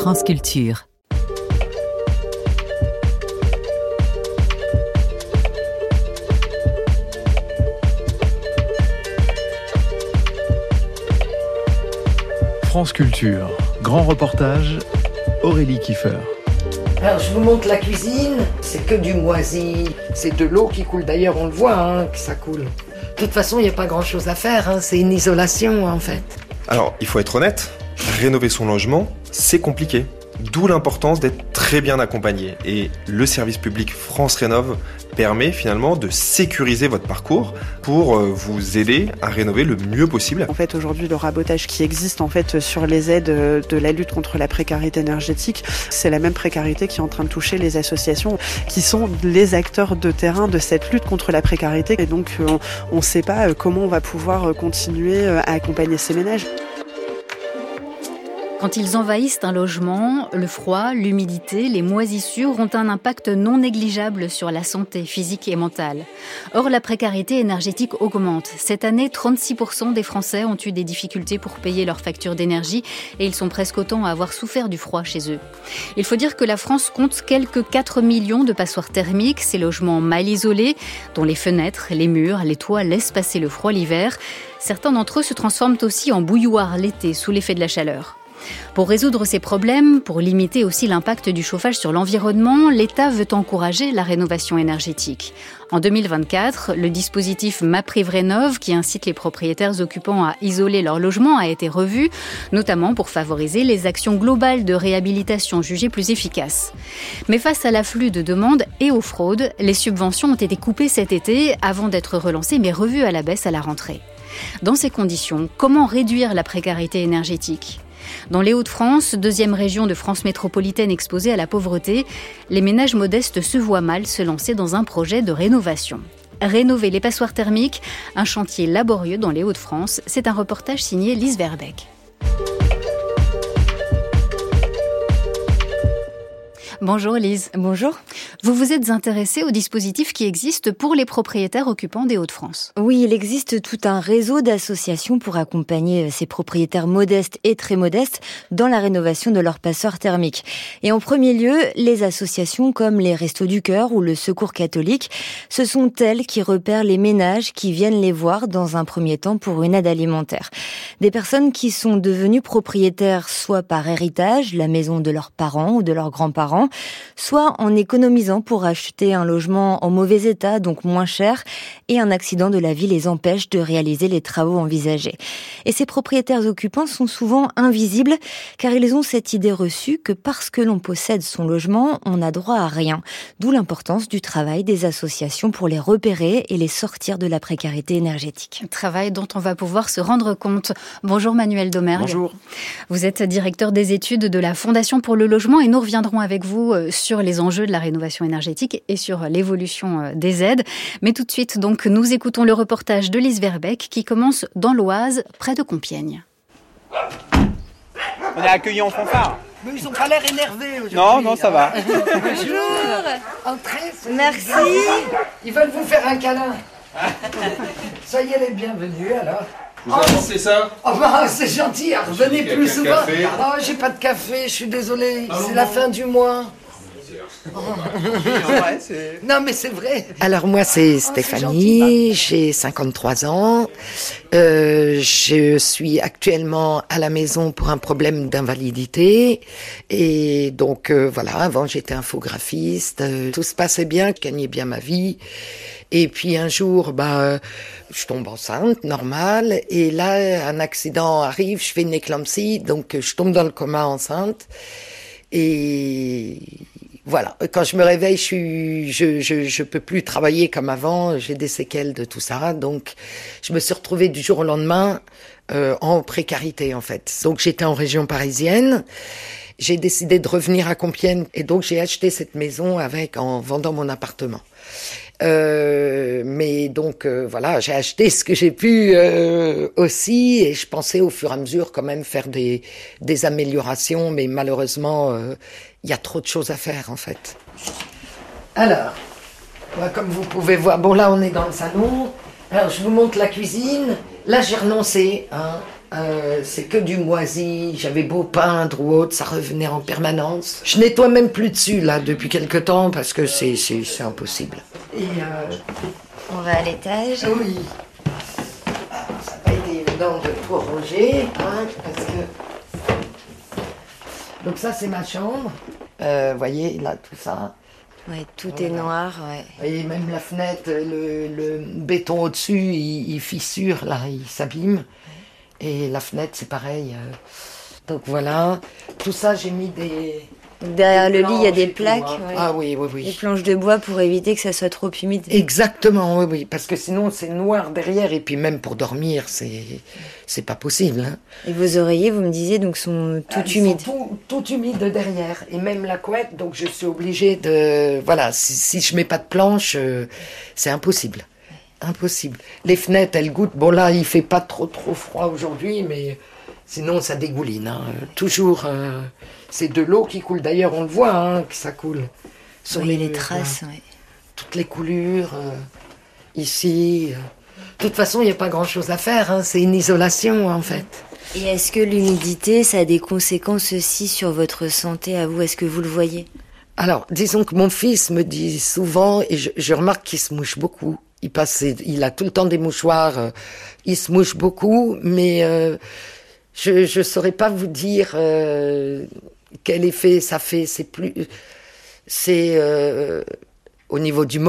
France Culture. France Culture, grand reportage, Aurélie Kiefer. Alors je vous montre la cuisine, c'est que du moisi, c'est de l'eau qui coule, d'ailleurs on le voit que ça coule. De toute façon il n'y a pas grand chose à faire, c'est une isolation en fait. Alors il faut être honnête, rénover son logement c'est compliqué, d'où l'importance d'être très bien accompagné. Et le service public France Rénov permet finalement de sécuriser votre parcours pour vous aider à rénover le mieux possible. En fait, aujourd'hui, le rabotage qui existe en fait sur les aides de la lutte contre la précarité énergétique, c'est la même précarité qui est en train de toucher les associations qui sont les acteurs de terrain de cette lutte contre la précarité. Et donc, on ne sait pas comment on va pouvoir continuer à accompagner ces ménages. Quand ils envahissent un logement, le froid, l'humidité, les moisissures ont un impact non négligeable sur la santé physique et mentale. Or, la précarité énergétique augmente. Cette année, 36% des Français ont eu des difficultés pour payer leurs factures d'énergie et ils sont presque autant à avoir souffert du froid chez eux. Il faut dire que la France compte quelques 4 millions de passoires thermiques, ces logements mal isolés, dont les fenêtres, les murs, les toits laissent passer le froid l'hiver. Certains d'entre eux se transforment aussi en bouilloire l'été sous l'effet de la chaleur. Pour résoudre ces problèmes, pour limiter aussi l'impact du chauffage sur l'environnement, l'État veut encourager la rénovation énergétique. En 2024, le dispositif MaPrimeRénov', qui incite les propriétaires occupants à isoler leur logement, a été revu, notamment pour favoriser les actions globales de réhabilitation jugées plus efficaces. Mais face à l'afflux de demandes et aux fraudes, les subventions ont été coupées cet été avant d'être relancées mais revues à la baisse à la rentrée. Dans ces conditions, comment réduire la précarité énergétique ? Dans les Hauts-de-France, deuxième région de France métropolitaine exposée à la pauvreté, les ménages modestes se voient mal se lancer dans un projet de rénovation. Rénover les passoires thermiques, un chantier laborieux dans les Hauts-de-France, c'est un reportage signé Lise Verbeek. Bonjour Lise. Bonjour. Vous vous êtes intéressée au dispositif qui existe pour les propriétaires occupants des Hauts-de-France. Oui, il existe tout un réseau d'associations pour accompagner ces propriétaires modestes et très modestes dans la rénovation de leurs passoires thermiques. Et en premier lieu, les associations comme les Restos du Cœur ou le Secours catholique, ce sont elles qui repèrent les ménages qui viennent les voir dans un premier temps pour une aide alimentaire. Des personnes qui sont devenues propriétaires soit par héritage, la maison de leurs parents ou de leurs grands-parents, soit en économisant pour acheter un logement en mauvais état, donc moins cher, et un accident de la vie les empêche de réaliser les travaux envisagés. Et ces propriétaires occupants sont souvent invisibles, car ils ont cette idée reçue que parce que l'on possède son logement, on n'a droit à rien. D'où l'importance du travail des associations pour les repérer et les sortir de la précarité énergétique. Travail dont on va pouvoir se rendre compte. Bonjour Manuel Domergue. Bonjour. Vous êtes directeur des études de la Fondation pour le logement et nous reviendrons avec vous sur les enjeux de la rénovation énergétique et sur l'évolution des aides. Mais tout de suite, donc, nous écoutons le reportage de Lise Verbeek qui commence dans l'Oise, près de Compiègne. On est accueillis en fanfare. Mais ils n'ont pas l'air énervés aujourd'hui. Non, ça va. Bonjour. Entrez. Merci. Ils veulent vous faire un câlin. Soyez les bienvenus alors. Vous apportez ça? Oh bah c'est gentil, revenez plus souvent. Café. Oh j'ai pas de café, je suis désolée, c'est la fin du mois. Non mais c'est vrai. Alors moi c'est Stéphanie, j'ai 53 ans. Je suis actuellement à la maison pour un problème d'invalidité. Et donc voilà, avant j'étais infographiste, tout se passait bien, je gagnais bien ma vie. Et puis un jour, je tombe enceinte, normal. Et là, un accident arrive, je fais une éclampsie, donc je tombe dans le coma enceinte. Et voilà, quand je me réveille, je peux plus travailler comme avant. J'ai des séquelles de tout ça, donc je me suis retrouvée du jour au lendemain en précarité en fait. Donc j'étais en région parisienne. J'ai décidé de revenir à Compiègne et donc j'ai acheté cette maison en vendant mon appartement. Mais donc voilà, j'ai acheté ce que j'ai pu aussi et je pensais au fur et à mesure quand même faire des améliorations, mais malheureusement il y a trop de choses à faire en fait. Alors, comme vous pouvez voir, bon là on est dans le salon. Alors je vous montre la cuisine. Là j'ai renoncé, C'est que du moisi. J'avais beau peindre ou autre, ça revenait en permanence. Je nettoie même plus dessus là depuis quelque temps parce que c'est impossible. Et on va à l'étage. Oui. Ça n'a pas été évident de tout ranger, parce que. Donc ça c'est ma chambre. Voyez là tout ça. Ouais, tout est noir, ouais. Et même la fenêtre, le béton au-dessus, il fissure là, il s'abîme. Et la fenêtre, c'est pareil. Donc voilà, tout ça, j'ai mis des... Derrière le lit, il y a des plaques. Ouais. Ah oui. Des planches de bois pour éviter que ça soit trop humide. Exactement, oui. Parce que sinon, c'est noir derrière. Et puis même pour dormir, c'est pas possible. Hein. Et vos oreillers, vous me disiez, donc sont tout humides. Tout humide derrière. Et même la couette, donc je suis obligée de... Voilà, si je mets pas de planche, c'est impossible. Impossible. Les fenêtres, elles goûtent. Bon là, il fait pas trop froid aujourd'hui, mais sinon ça dégouline. Hein. Toujours, c'est de l'eau qui coule. D'ailleurs, on le voit que ça coule. Sur les traces, ouais. Toutes les coulures ici. De toute façon, il n'y a pas grand-chose à faire. Hein. C'est une isolation en fait. Et est-ce que l'humidité, ça a des conséquences aussi sur votre santé à vous? Est-ce que vous le voyez? Alors, disons que mon fils me dit souvent, et je remarque qu'il se mouche beaucoup. Il a tout le temps des mouchoirs, il se mouche beaucoup, mais je saurais pas vous dire quel effet ça fait. C'est au niveau du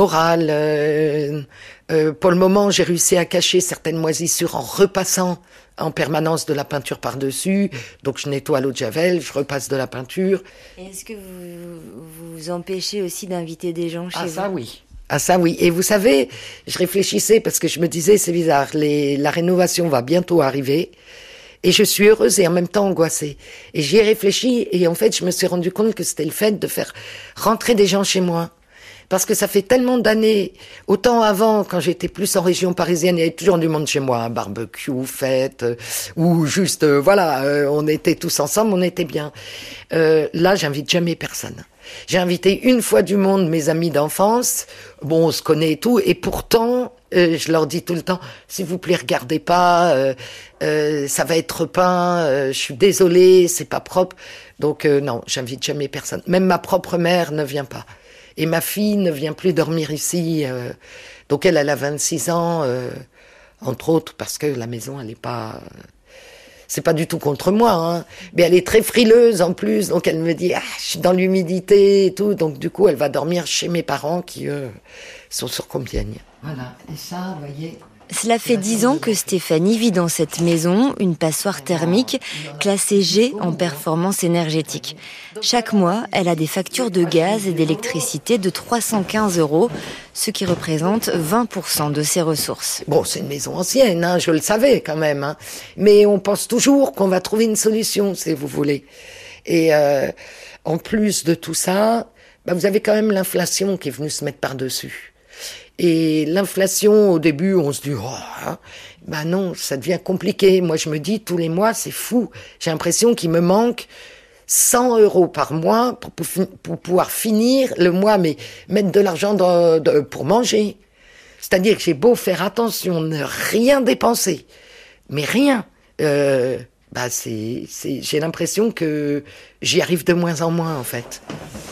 moral. Pour le moment, j'ai réussi à cacher certaines moisissures en repassant en permanence de la peinture par-dessus. Donc je nettoie l'eau de javel, je repasse de la peinture. Et est-ce que vous empêchez aussi d'inviter des gens chez vous? Ça oui. Ah ça oui, et vous savez, je réfléchissais parce que je me disais c'est bizarre, la rénovation va bientôt arriver et je suis heureuse et en même temps angoissée. Et j'y ai réfléchi et en fait je me suis rendu compte que c'était le fait de faire rentrer des gens chez moi. Parce que ça fait tellement d'années, autant avant, quand j'étais plus en région parisienne, il y avait toujours du monde chez moi, un barbecue, fête, ou juste, on était tous ensemble, on était bien. Là, j'invite jamais personne. J'ai invité une fois du monde mes amis d'enfance, bon, on se connaît et tout, et pourtant, je leur dis tout le temps, s'il vous plaît, regardez pas, ça va être peint, je suis désolée, c'est pas propre. Donc non, j'invite jamais personne. Même ma propre mère ne vient pas. Et ma fille ne vient plus dormir ici. Donc elle a 26 ans, entre autres, parce que la maison, elle est pas... c'est pas du tout contre moi, hein. Mais elle est très frileuse en plus, donc elle me dit, je suis dans l'humidité et tout. Donc du coup, elle va dormir chez mes parents qui, eux, sont sur Compiègne. Voilà, et ça, vous voyez... Cela fait 10 ans que Stéphanie vit dans cette maison, une passoire thermique classée G en performance énergétique. Chaque mois, elle a des factures de gaz et d'électricité de 315 €, ce qui représente 20% de ses ressources. Bon, c'est une maison ancienne, hein, je le savais quand même, hein. Mais on pense toujours qu'on va trouver une solution, si vous voulez. Et en plus de tout ça, vous avez quand même l'inflation qui est venue se mettre par-dessus. Et l'inflation, au début, on se dit, non, ça devient compliqué. Moi, je me dis, tous les mois, c'est fou. J'ai l'impression qu'il me manque 100 € par mois pour pouvoir finir le mois, mais mettre de l'argent pour manger. C'est-à-dire que j'ai beau faire attention, ne rien dépenser, mais rien. J'ai l'impression que j'y arrive de moins en moins, en fait.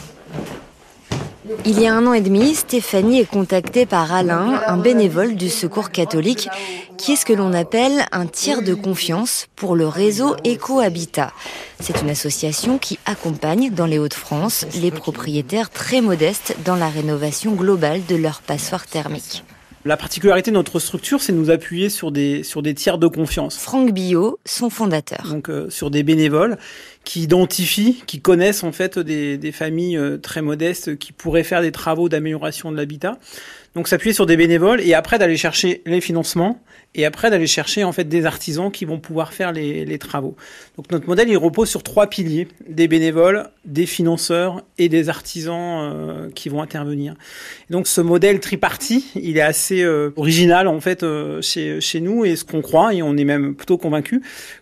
Il y a 1 an et demi, Stéphanie est contactée par Alain, un bénévole du Secours catholique, qui est ce que l'on appelle un tiers de confiance pour le réseau Éco-Habitat. C'est une association qui accompagne dans les Hauts-de-France les propriétaires très modestes dans la rénovation globale de leur passoire thermique. La particularité de notre structure, c'est de nous appuyer sur des tiers de confiance. Franck Billot, son fondateur. Donc sur des bénévoles qui identifient, qui connaissent en fait des familles très modestes qui pourraient faire des travaux d'amélioration de l'habitat. Donc s'appuyer sur des bénévoles et après d'aller chercher les financements et après d'aller chercher en fait des artisans qui vont pouvoir faire les travaux. Donc notre modèle il repose sur 3 piliers, des bénévoles, des financeurs et des artisans qui vont intervenir. Et donc ce modèle tripartite, il est assez original en fait chez nous et ce qu'on croit et on est même plutôt convaincu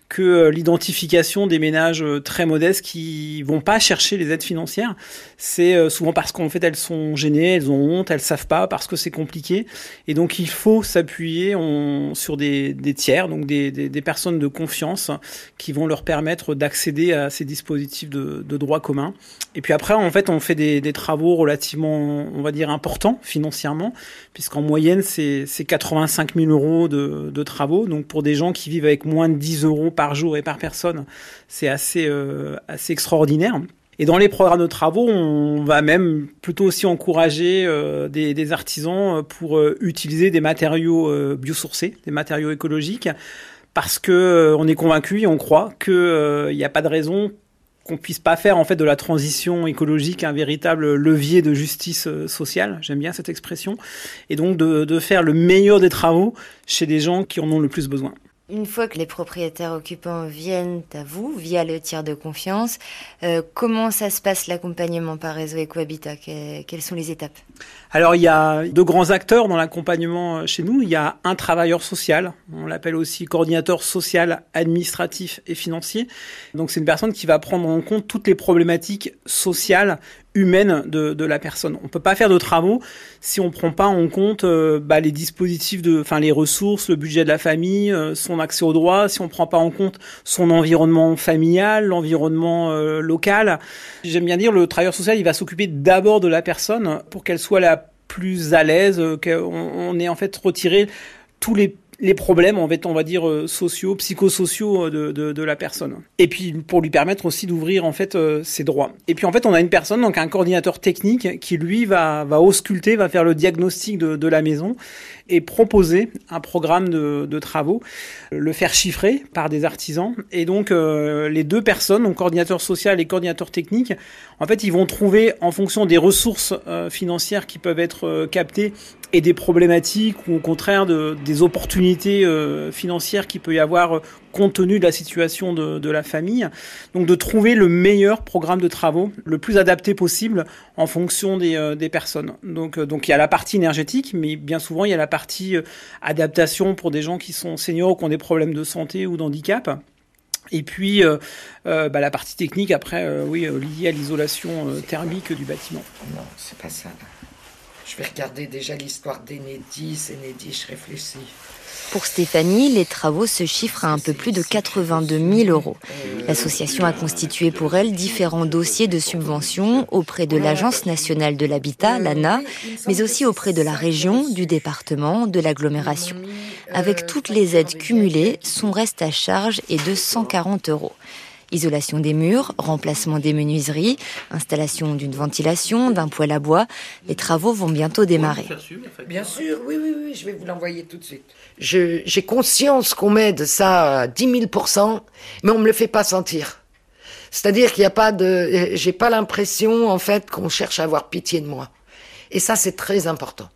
que l'identification des ménages très modestes qui vont pas chercher les aides financières. C'est souvent parce qu'en fait elles sont gênées, elles ont honte, elles savent pas, parce que c'est compliqué. Et donc il faut s'appuyer sur des tiers, donc des personnes de confiance qui vont leur permettre d'accéder à ces dispositifs de droit commun. Et puis après, en fait, on fait des travaux relativement, on va dire, importants financièrement, puisqu'en moyenne, c'est 85 000 euros de travaux. Donc pour des gens qui vivent avec moins de 10 euros par jour et par personne, c'est assez extraordinaire. Et dans les programmes de travaux, on va même plutôt aussi encourager des artisans pour utiliser des matériaux biosourcés, des matériaux écologiques, parce que on est convaincu et on croit que y a pas de raison qu'on puisse pas faire en fait de la transition écologique un véritable levier de justice sociale. J'aime bien cette expression. Et donc de faire le meilleur des travaux chez des gens qui en ont le plus besoin. Une fois que les propriétaires occupants viennent à vous, via le tiers de confiance, comment ça se passe l'accompagnement par réseau Ecohabitat ? Quelles sont les étapes ? Alors il y a 2 grands acteurs dans l'accompagnement chez nous. Il y a un travailleur social, on l'appelle aussi coordinateur social, administratif et financier. Donc c'est une personne qui va prendre en compte toutes les problématiques sociales, humaines de la personne. On peut pas faire de travaux si on prend pas en compte les dispositifs les ressources, le budget de la famille, son accès aux droits, si on prend pas en compte son environnement familial, l'environnement local. J'aime bien dire, le travailleur social, il va s'occuper d'abord de la personne pour qu'elle soit la plus à l'aise, qu'on ait en fait retiré tous les problèmes, en fait, on va dire sociaux, psychosociaux de la personne. Et puis pour lui permettre aussi d'ouvrir en fait ses droits. Et puis en fait, on a une personne, donc un coordinateur technique, qui lui va ausculter, va faire le diagnostic de la maison et proposer un programme de travaux, le faire chiffrer par des artisans. Et donc les 2 personnes, donc coordinateur social et coordinateur technique, en fait, ils vont trouver en fonction des ressources financières qui peuvent être captées et des problématiques ou au contraire des opportunités financières qu'il peut y avoir compte tenu de la situation de la famille. Donc de trouver le meilleur programme de travaux, le plus adapté possible en fonction des personnes. Donc il y a la partie énergétique, mais bien souvent il y a la partie adaptation pour des gens qui sont seniors ou qui ont des problèmes de santé ou d'handicap. Et puis la partie technique après, liée à l'isolation thermique du bâtiment. Non, c'est pas ça. Je vais regarder déjà l'histoire d'Enedis. Enedis, je réfléchis. Pour Stéphanie, les travaux se chiffrent à un peu plus de 82 000 euros. L'association a constitué pour elle différents dossiers de subventions auprès de l'Agence nationale de l'habitat, l'ANA, mais aussi auprès de la région, du département, de l'agglomération. Avec toutes les aides cumulées, son reste à charge est de 140 euros. Isolation des murs, remplacement des menuiseries, installation d'une ventilation, d'un poêle à bois. Les travaux vont bientôt démarrer. Bien sûr, oui, je vais vous l'envoyer tout de suite. J'ai conscience qu'on m'aide ça à 10 000%, mais on me le fait pas sentir. C'est-à-dire qu'il y a pas j'ai pas l'impression, en fait, qu'on cherche à avoir pitié de moi. Et ça, c'est très important.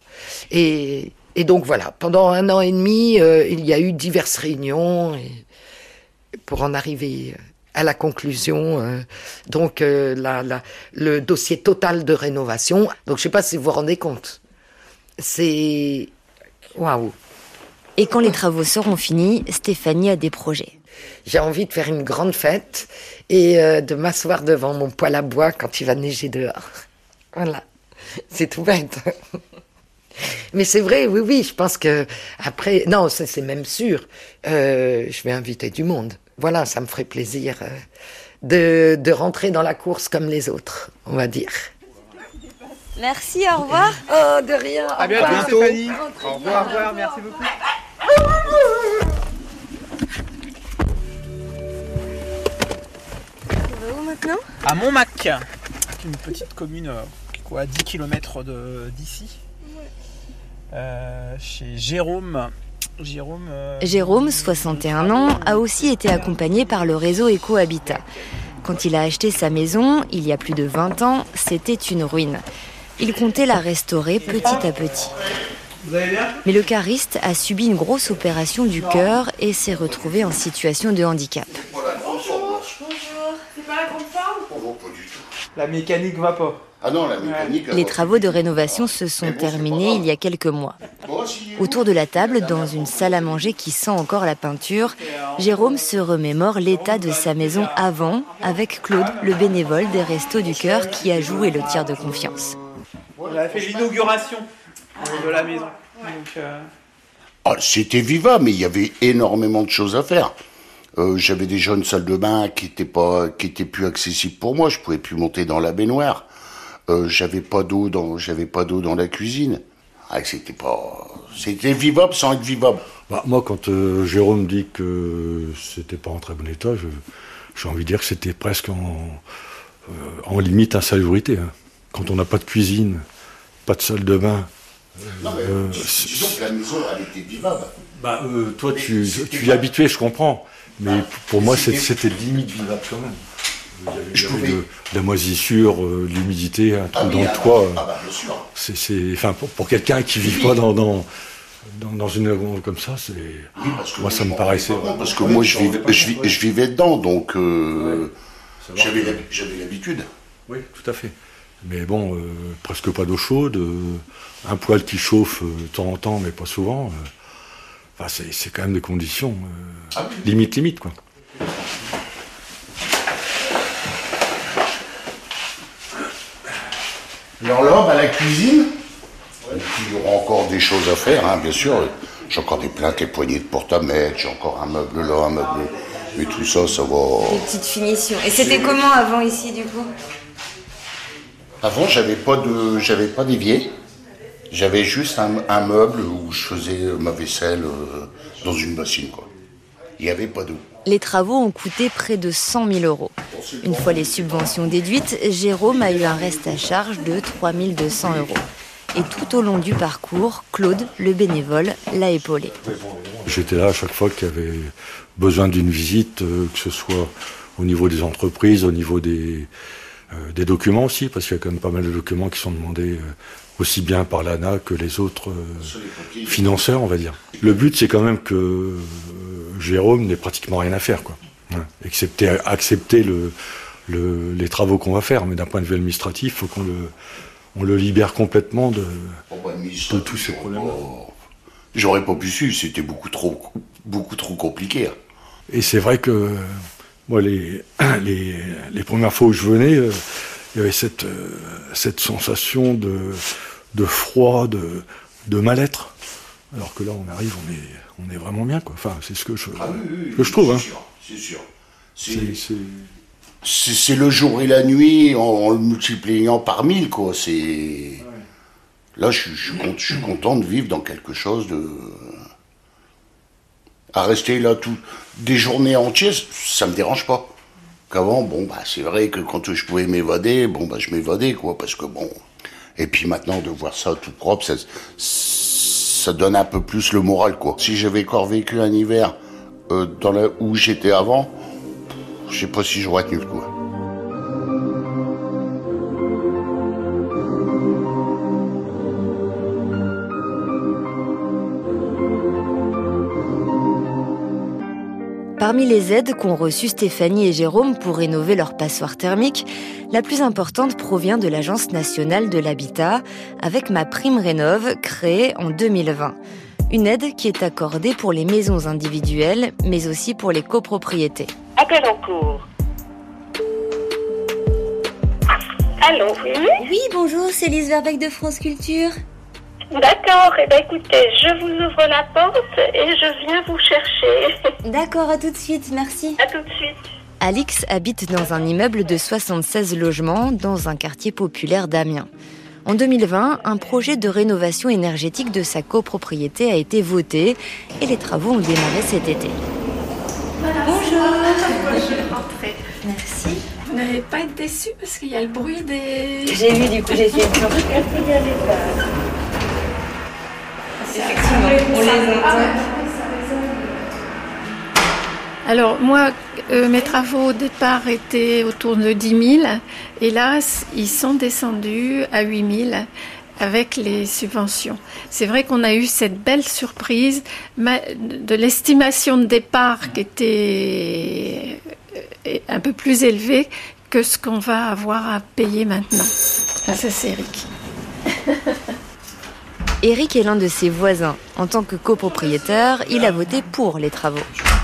Et donc voilà, pendant 1 an et demi, il y a eu diverses réunions pour en arriver à la conclusion, le dossier total de rénovation. Donc je sais pas si vous vous rendez compte. C'est waouh. Et quand les travaux seront finis, Stéphanie a des projets. J'ai envie de faire une grande fête et de m'asseoir devant mon poêle à bois quand il va neiger dehors. Voilà, c'est tout bête. Mais c'est vrai, oui, je pense que après, non, ça c'est même sûr. Je vais inviter du monde. Voilà, ça me ferait plaisir de rentrer dans la course comme les autres, on va dire. Merci, au revoir. Oh, de rien. À bientôt, Stéphanie. Au revoir, merci beaucoup. On va où maintenant ? À Montmac, une petite commune à 10 km d'ici, chez Jérôme. Jérôme, 61 ans, a aussi été accompagné par le réseau Ecohabitat. Quand il a acheté sa maison, il y a plus de 20 ans, c'était une ruine. Il comptait la restaurer petit à petit. Mais le cariste a subi une grosse opération du cœur et s'est retrouvé en situation de handicap. conforme? Oh, pas du tout. La mécanique va pas. Ah non, la mécanique... Les travaux de rénovation se sont terminés il y a quelques mois. Autour de la table, dans une salle à manger qui sent encore la peinture, Jérôme se remémore l'état de sa maison avant, avec Claude, le bénévole des Restos du Cœur qui a joué le tiers de confiance. On a fait l'inauguration de la maison. Donc, c'était vivable, mais il y avait énormément de choses à faire. J'avais déjà une salle de bain qui était plus accessible pour moi. Je pouvais plus monter dans la baignoire. J'avais pas d'eau dans la cuisine. C'était vivable sans être vivable. Moi, quand Jérôme dit que c'était pas en très bon état, j'ai envie de dire que c'était presque en limite insalubrité. Hein. Quand on n'a pas de cuisine, pas de salle de bain. Non, mais disons que la maison, elle était vivable. Toi, tu y es habitué, je comprends. Mais pour moi, c'était limite vivable quand même. Il y avait de la moisissure, l'humidité, un trou dans le toit. Bien sûr. Enfin, pour quelqu'un qui ne vit pas dans une maison comme ça, moi, ça me paraissait... Parce que moi, je vivais dedans, donc j'avais l'habitude. Oui, tout à fait. Mais bon, presque pas d'eau chaude, un poêle qui chauffe de temps en temps, mais pas souvent. C'est quand même des conditions limite, quoi. Alors là, la cuisine, il y aura encore des choses à faire, hein, bien sûr. J'ai encore des plaques et poignées de porte à mettre, j'ai encore un meuble là, un meuble... Mais tout ça, ça va... Des petites finitions. Et c'était comment avant ici, du coup? Avant, j'avais pas d'évier. J'avais juste un meuble où je faisais ma vaisselle dans une bassine, quoi. Il n'y avait pas d'eau. Les travaux ont coûté près de 100 000 €. Une fois les subventions déduites, Jérôme a eu un reste à charge de 3 200 €. Et tout au long du parcours, Claude, le bénévole, l'a épaulé. J'étais là à chaque fois qu'il y avait besoin d'une visite, que ce soit au niveau des entreprises, au niveau des documents aussi, parce qu'il y a quand même pas mal de documents qui sont demandés aussi bien par l'ANA que les autres financeurs, on va dire. Le but, c'est quand même que Jérôme n'ait pratiquement rien à faire, quoi. Hein, accepter les travaux qu'on va faire, mais d'un point de vue administratif, il faut qu'on le libère complètement de tous ces problèmes. J'aurais pas pu suivre, c'était beaucoup trop compliqué. Et c'est vrai que moi, les premières fois où je venais, il y avait cette sensation de froid, de mal-être. Alors que là, on arrive, on est vraiment bien, quoi. Enfin, c'est ce que je trouve. Hein. C'est sûr. C'est le jour et la nuit en le multipliant par 1000, quoi. Là, je suis content de vivre dans quelque chose de... À rester là des journées entières, ça me dérange pas. Qu'avant, c'est vrai que quand je pouvais m'évader, je m'évadais, quoi, parce que bon... Et puis maintenant, de voir ça tout propre, ça donne un peu plus le moral, quoi. Si j'avais encore vécu un hiver où j'étais avant, je sais pas si j'aurais tenu le coup. Parmi les aides qu'ont reçues Stéphanie et Jérôme pour rénover leur passoire thermique, la plus importante provient de l'Agence nationale de l'habitat, avec MaPrimeRénov', créée en 2020. Une aide qui est accordée pour les maisons individuelles, mais aussi pour les copropriétés. Appel en cours. Allô, oui? Oui, bonjour, c'est Lise Verbeck de France Culture. D'accord, écoutez, je vous ouvre la porte et je viens vous chercher. D'accord, à tout de suite, merci. À tout de suite. Alix habite dans un immeuble de 76 logements dans un quartier populaire d'Amiens. En 2020, un projet de rénovation énergétique de sa copropriété a été voté et les travaux ont démarré cet été. Voilà. Bonjour. Je vais rentrer. Merci. Vous n'allez pas être déçus parce qu'il y a le bruit des... J'ai vu, du coup, j'ai essayé de changer. Effectivement, on les entend. Alors moi, mes travaux au départ étaient autour de 10 000 et là, ils sont descendus à 8 000 avec les subventions. C'est vrai qu'on a eu cette belle surprise de l'estimation de départ qui était un peu plus élevée que ce qu'on va avoir à payer maintenant. Ah, ça, c'est Eric. Eric est l'un de ses voisins. En tant que copropriétaire, il a voté pour les travaux.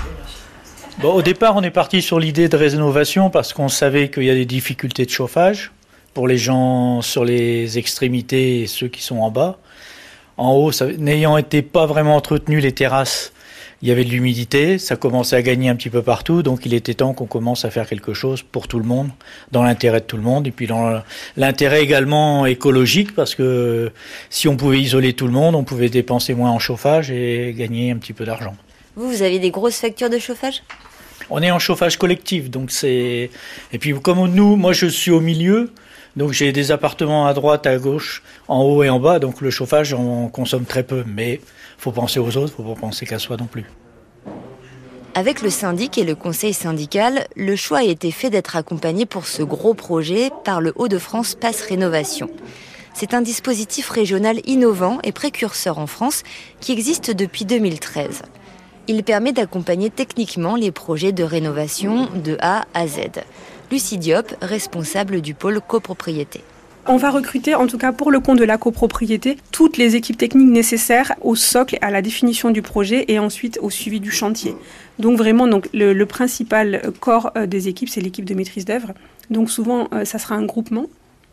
Bon, au départ, on est parti sur l'idée de rénovation parce qu'on savait qu'il y a des difficultés de chauffage pour les gens sur les extrémités et ceux qui sont en bas. En haut, n'ayant été pas vraiment entretenu les terrasses, il y avait de l'humidité, ça commençait à gagner un petit peu partout, donc il était temps qu'on commence à faire quelque chose pour tout le monde, dans l'intérêt de tout le monde, et puis dans l'intérêt également écologique, parce que si on pouvait isoler tout le monde, on pouvait dépenser moins en chauffage et gagner un petit peu d'argent. Vous avez des grosses factures de chauffage ? On est en chauffage collectif, donc c'est... Et puis comme nous, moi je suis au milieu, donc j'ai des appartements à droite, à gauche, en haut et en bas, donc le chauffage, on consomme très peu, mais faut penser aux autres, faut pas penser qu'à soi non plus. Avec le syndic et le conseil syndical, le choix a été fait d'être accompagné pour ce gros projet par le Hauts-de-France Pass Rénovation. C'est un dispositif régional innovant et précurseur en France qui existe depuis 2013. Il permet d'accompagner techniquement les projets de rénovation de A à Z. Lucie Diop, responsable du pôle copropriété. On va recruter, en tout cas pour le compte de la copropriété, toutes les équipes techniques nécessaires au socle, à la définition du projet et ensuite au suivi du chantier. Donc vraiment, le principal corps des équipes, c'est l'équipe de maîtrise d'œuvre. Donc souvent, ça sera un groupement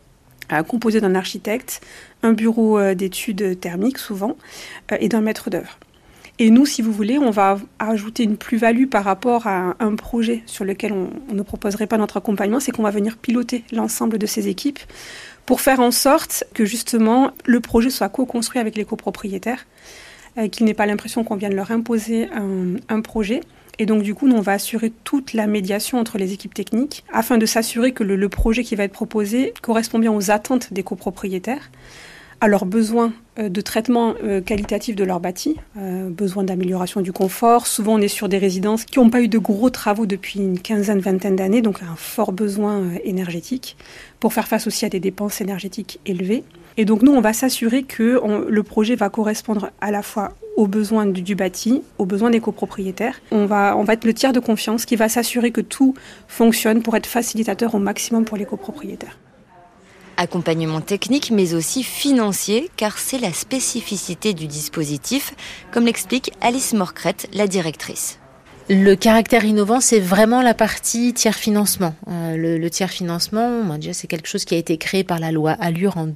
composé d'un architecte, un bureau d'études thermiques souvent, et d'un maître d'œuvre. Et nous, si vous voulez, on va ajouter une plus-value par rapport à un projet sur lequel on ne proposerait pas notre accompagnement, c'est qu'on va venir piloter l'ensemble de ces équipes pour faire en sorte que justement le projet soit co-construit avec les copropriétaires, qu'ils n'aient pas l'impression qu'on vient de leur imposer un projet. Et donc du coup, nous, on va assurer toute la médiation entre les équipes techniques afin de s'assurer que le projet qui va être proposé correspond bien aux attentes des copropriétaires, à leurs besoins de traitement qualitatif de leur bâti, besoin d'amélioration du confort. Souvent, on est sur des résidences qui n'ont pas eu de gros travaux depuis une quinzaine, vingtaine d'années, donc un fort besoin énergétique, pour faire face aussi à des dépenses énergétiques élevées. Et donc, nous, on va s'assurer que le projet va correspondre à la fois aux besoins du bâti, aux besoins des copropriétaires. On va être le tiers de confiance qui va s'assurer que tout fonctionne pour être facilitateur au maximum pour les copropriétaires. Accompagnement technique mais aussi financier, car c'est la spécificité du dispositif, comme l'explique Alice Morcrette, la directrice. Le caractère innovant, c'est vraiment la partie tiers-financement. Le tiers-financement, déjà, c'est quelque chose qui a été créé par la loi Allure en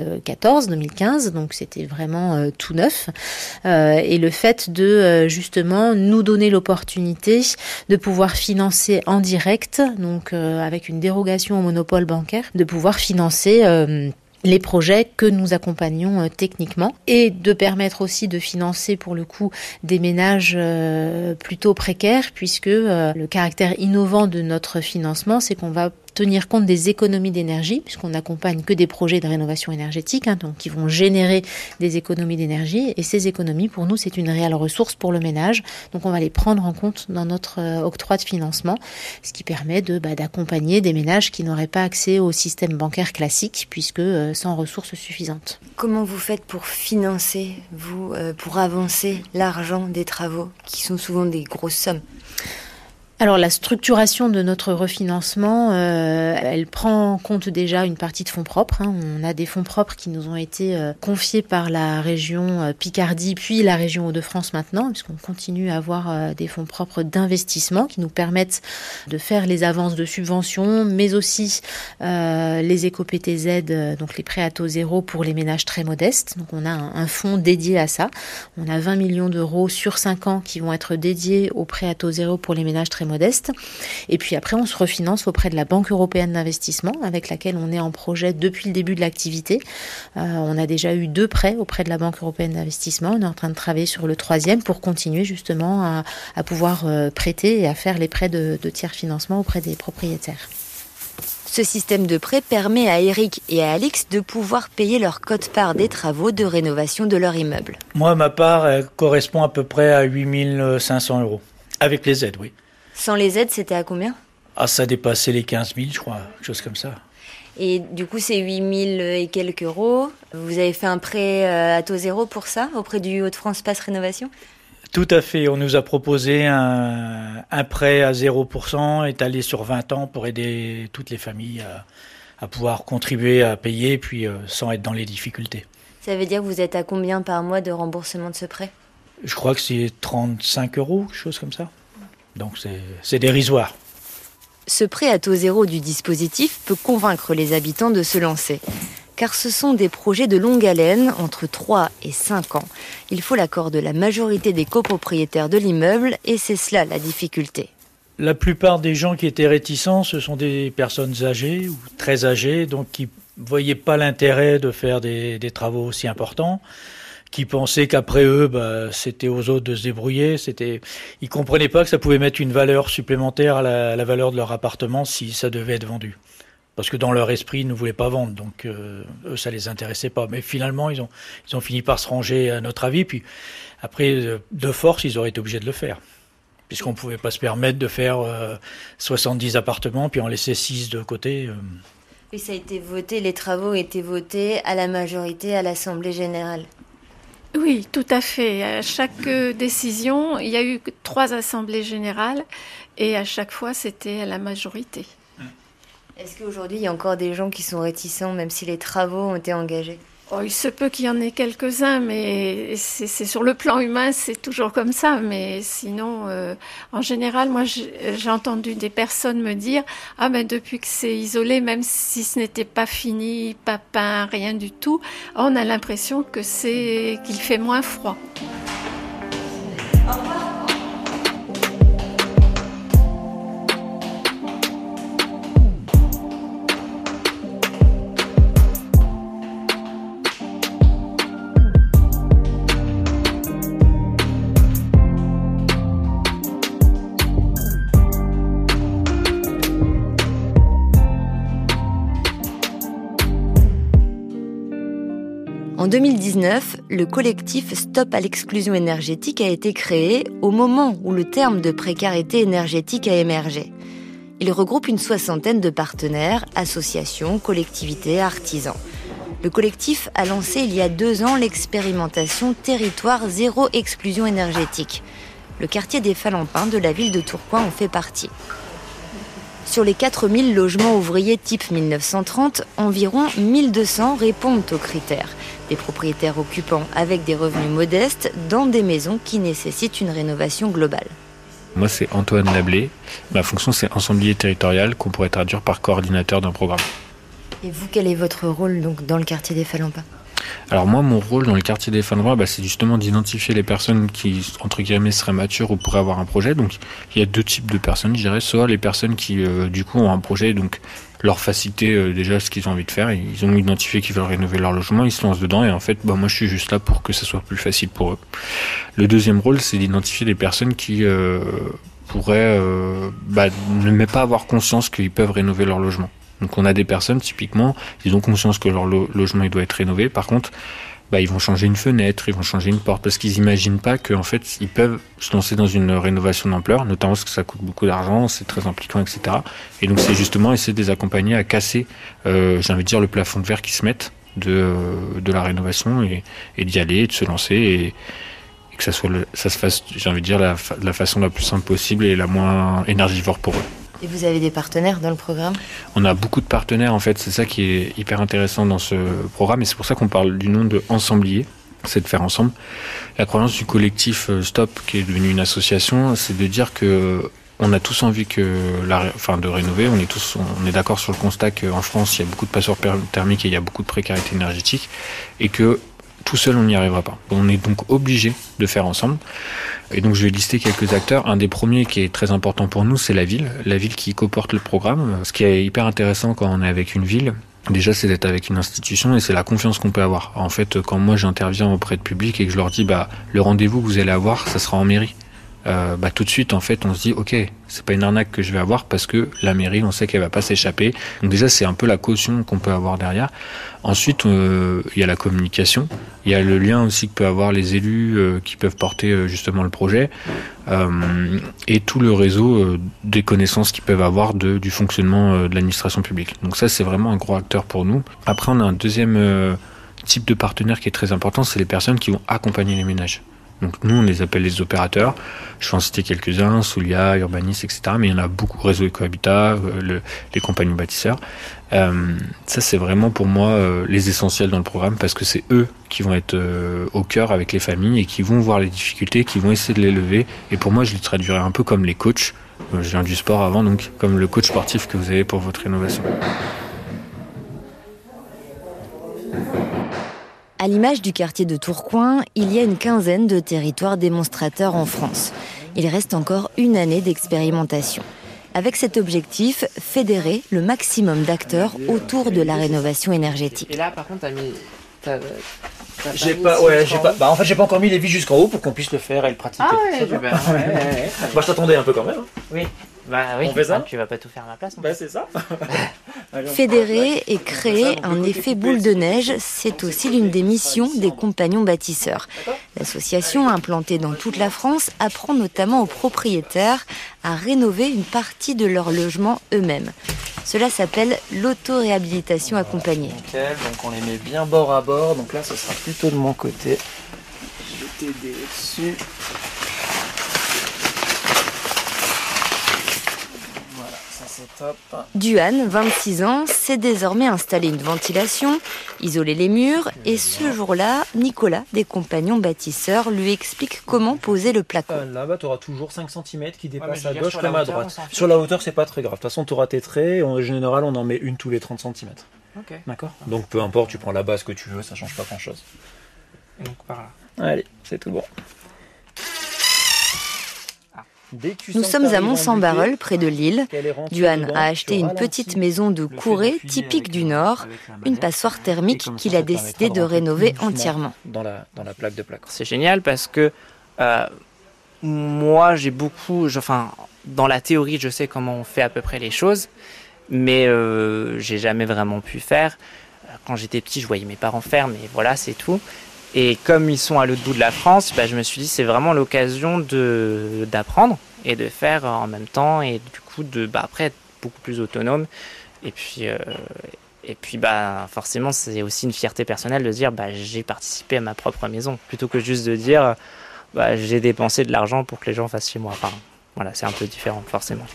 2014-2015, donc c'était vraiment tout neuf. Et le fait de justement nous donner l'opportunité de pouvoir financer en direct, donc avec une dérogation au monopole bancaire, de pouvoir financer les projets que nous accompagnons techniquement et de permettre aussi de financer pour le coup des ménages plutôt précaires, puisque le caractère innovant de notre financement, c'est qu'on va tenir compte des économies d'énergie, puisqu'on n'accompagne que des projets de rénovation énergétique, donc qui vont générer des économies d'énergie. Et ces économies, pour nous, c'est une réelle ressource pour le ménage. Donc on va les prendre en compte dans notre octroi de financement, ce qui permet d'accompagner des ménages qui n'auraient pas accès au système bancaire classique, puisque sans ressources suffisantes. Comment vous faites pour financer, pour avancer l'argent des travaux, qui sont souvent des grosses sommes ? Alors la structuration de notre refinancement, elle prend en compte déjà une partie de fonds propres. On a des fonds propres qui nous ont été confiés par la région Picardie, puis la région Hauts-de-France maintenant, puisqu'on continue à avoir des fonds propres d'investissement qui nous permettent de faire les avances de subventions, mais aussi les éco-PTZ, donc les prêts à taux zéro pour les ménages très modestes. Donc on a un fonds dédié à ça. On a 20 millions d'euros sur 5 ans qui vont être dédiés aux prêts à taux zéro pour les ménages très modestes. Et puis après, on se refinance auprès de la Banque européenne d'investissement, avec laquelle on est en projet depuis le début de l'activité. On a déjà eu 2 prêts auprès de la Banque européenne d'investissement. On est en train de travailler sur le 3e pour continuer justement à pouvoir prêter et à faire les prêts de tiers financement auprès des propriétaires. Ce système de prêt permet à Eric et à Alix de pouvoir payer leur quote-part des travaux de rénovation de leur immeuble. Moi, ma part correspond à peu près à 8 500 €. Avec les aides, oui. Sans les aides, c'était à combien ? Ça dépassait les 15 000, je crois, quelque chose comme ça. Et du coup, c'est 8 000 et quelques euros. Vous avez fait un prêt à taux zéro pour ça, auprès du Hauts-de-France Pass Rénovation ? Tout à fait. On nous a proposé un prêt à 0% étalé sur 20 ans pour aider toutes les familles à pouvoir contribuer à payer, puis sans être dans les difficultés. Ça veut dire que vous êtes à combien par mois de remboursement de ce prêt ? Je crois que c'est 35 €, quelque chose comme ça. Donc c'est dérisoire. Ce prêt à taux zéro du dispositif peut convaincre les habitants de se lancer. Car ce sont des projets de longue haleine, entre 3 et 5 ans. Il faut l'accord de la majorité des copropriétaires de l'immeuble et c'est cela la difficulté. La plupart des gens qui étaient réticents, ce sont des personnes âgées ou très âgées, donc qui ne voyaient pas l'intérêt de faire des travaux aussi importants, qui pensaient qu'après eux, c'était aux autres de se débrouiller. Ils ne comprenaient pas que ça pouvait mettre une valeur supplémentaire à la valeur de leur appartement si ça devait être vendu. Parce que dans leur esprit, ils ne voulaient pas vendre, donc eux, ça les intéressait pas. Mais finalement, ils ont fini par se ranger à notre avis. Puis après, de force, ils auraient été obligés de le faire. Puisqu'on ne pouvait pas se permettre de faire 70 appartements, puis en laisser 6 de côté. Oui, ça a été voté, les travaux ont été votés à la majorité à l'Assemblée générale. Oui, tout à fait. À chaque décision, il y a eu 3 assemblées générales et à chaque fois, c'était à la majorité. Est-ce qu'aujourd'hui, il y a encore des gens qui sont réticents, même si les travaux ont été engagés ? Il se peut qu'il y en ait quelques-uns, mais c'est sur le plan humain, c'est toujours comme ça. Mais sinon, en général, moi, j'ai entendu des personnes me dire « Ah, mais depuis que c'est isolé, même si ce n'était pas fini, pas peint, rien du tout, on a l'impression qu'il fait moins froid. » En 2019, le collectif Stop à l'exclusion énergétique a été créé au moment où le terme de précarité énergétique a émergé. Il regroupe une 60aine de partenaires, associations, collectivités, artisans. Le collectif a lancé il y a 2 ans l'expérimentation Territoire zéro exclusion énergétique. Le quartier des Falampins de la ville de Tourcoing en fait partie. Sur les 4000 logements ouvriers type 1930, environ 1200 répondent aux critères. Des propriétaires occupants avec des revenus modestes dans des maisons qui nécessitent une rénovation globale. Moi, c'est Antoine Lablé. Ma fonction, c'est ensemblier territorial, qu'on pourrait traduire par coordinateur d'un programme. Et vous, quel est votre rôle donc, dans le quartier des Falampins ? Alors moi, mon rôle dans le quartier des Falampins, c'est justement d'identifier les personnes qui, entre guillemets, seraient matures ou pourraient avoir un projet. Donc il y a 2 types de personnes, je dirais. Soit les personnes qui, du coup, ont un projet, donc leur faciliter déjà ce qu'ils ont envie de faire. Ils ont identifié qu'ils veulent rénover leur logement, ils se lancent dedans et en fait, moi je suis juste là pour que ça soit plus facile pour eux. Le deuxième rôle, c'est d'identifier les personnes qui pourraient ne même pas avoir conscience qu'ils peuvent rénover leur logement. Donc on a des personnes, typiquement, ils ont conscience que leur logement il doit être rénové. Par contre, ils vont changer une fenêtre, ils vont changer une porte, parce qu'ils n'imaginent pas qu'en fait, ils peuvent se lancer dans une rénovation d'ampleur, notamment parce que ça coûte beaucoup d'argent, c'est très impliquant, etc. Et donc c'est justement essayer de les accompagner à casser, j'ai envie de dire, le plafond de verre qu'ils se mettent de la rénovation et d'y aller, et de se lancer et que ça se fasse, j'ai envie de dire, de la façon la plus simple possible et la moins énergivore pour eux. Et vous avez des partenaires dans le programme ? On a beaucoup de partenaires, en fait, c'est ça qui est hyper intéressant dans ce programme, et c'est pour ça qu'on parle du nom de Ensemblier, c'est de faire ensemble. La croyance du collectif Stop, qui est devenu une association, c'est de dire que on a tous envie de rénover, on est d'accord sur le constat qu'en France, il y a beaucoup de passoires thermiques et il y a beaucoup de précarité énergétique, et que tout seul, on n'y arrivera pas. On est donc obligé de faire ensemble. Et donc, je vais lister quelques acteurs. Un des premiers qui est très important pour nous, c'est la ville qui coporte le programme. Ce qui est hyper intéressant quand on est avec une ville, déjà, c'est d'être avec une institution et c'est la confiance qu'on peut avoir. En fait, quand moi, j'interviens auprès de public et que je leur dis, le rendez-vous que vous allez avoir, ça sera en mairie. Tout de suite, en fait, on se dit, ok, c'est pas une arnaque que je vais avoir parce que la mairie, on sait qu'elle va pas s'échapper. Donc déjà, c'est un peu la caution qu'on peut avoir derrière. Ensuite, il y a la communication. Il y a le lien aussi que peuvent avoir les élus qui peuvent porter justement le projet. Et tout le réseau des connaissances qu'ils peuvent avoir du fonctionnement de l'administration publique. Donc ça, c'est vraiment un gros acteur pour nous. Après, on a un deuxième type de partenaire qui est très important, c'est les personnes qui vont accompagner les ménages. Donc nous, on les appelle les opérateurs. Je vais en citer quelques-uns, Soulia, Urbanis, etc. Mais il y en a beaucoup, Réseau Ecohabitat, les compagnons bâtisseurs. Ça, c'est vraiment pour moi les essentiels dans le programme parce que c'est eux qui vont être au cœur avec les familles et qui vont voir les difficultés, qui vont essayer de les lever. Et pour moi, je les traduirais un peu comme les coachs. Je viens du sport avant, donc comme le coach sportif que vous avez pour votre rénovation. À l'image du quartier de Tourcoing, il y a une quinzaine de territoires démonstrateurs en France. Il reste encore une année d'expérimentation. Avec cet objectif, fédérer le maximum d'acteurs autour de la rénovation énergétique. Et là, par contre, j'ai pas encore mis les vis jusqu'en haut pour qu'on puisse le faire et le pratiquer. Ah ouais, ouais. Moi, je t'attendais un peu quand même. Oui. Oui. On fait ça ? Tu vas pas tout faire à ma place. C'est ça. Fédérer et créer un effet boule de neige, c'est aussi l'une des missions des compagnons bâtisseurs. L'association, implantée dans toute la France, apprend notamment aux propriétaires à rénover une partie de leur logement eux-mêmes. Cela s'appelle l'auto-réhabilitation accompagnée. Nickel, donc on les met bien bord à bord. Donc là, ce sera plutôt de mon côté. Je vais t'aider dessus. Voilà, ça c'est top. Duane, 26 ans, s'est désormais installé une ventilation, isoler les murs, et ce jour-là, Nicolas, des compagnons bâtisseurs, lui explique comment poser le placo. Là-bas, tu auras toujours 5 cm qui dépassent à gauche comme à droite. Sur la hauteur, c'est pas très grave. De toute façon, tu auras tes traits. En général, on en met une tous les 30 cm. Ok. D'accord. Donc peu importe, tu prends la base que tu veux, ça change pas grand-chose. Et donc par là. Allez, c'est tout bon. Nous sommes à Mont-Saint-Barreul, près de Lille. Duane a acheté une petite maison de courée typique du Nord, une passoire thermique qu'il a décidé de rénover entièrement. Dans la plaque de placo. C'est génial parce que moi, dans la théorie, je sais comment on fait à peu près les choses, mais j'ai jamais vraiment pu faire. Quand j'étais petit, je voyais mes parents faire, mais voilà, c'est tout. Et comme ils sont à l'autre bout de la France, je me suis dit c'est vraiment l'occasion d'apprendre et de faire en même temps et du coup après être beaucoup plus autonome. Et puis forcément c'est aussi une fierté personnelle de dire j'ai participé à ma propre maison plutôt que juste de dire j'ai dépensé de l'argent pour que les gens fassent chez moi. Enfin, voilà, c'est un peu différent forcément.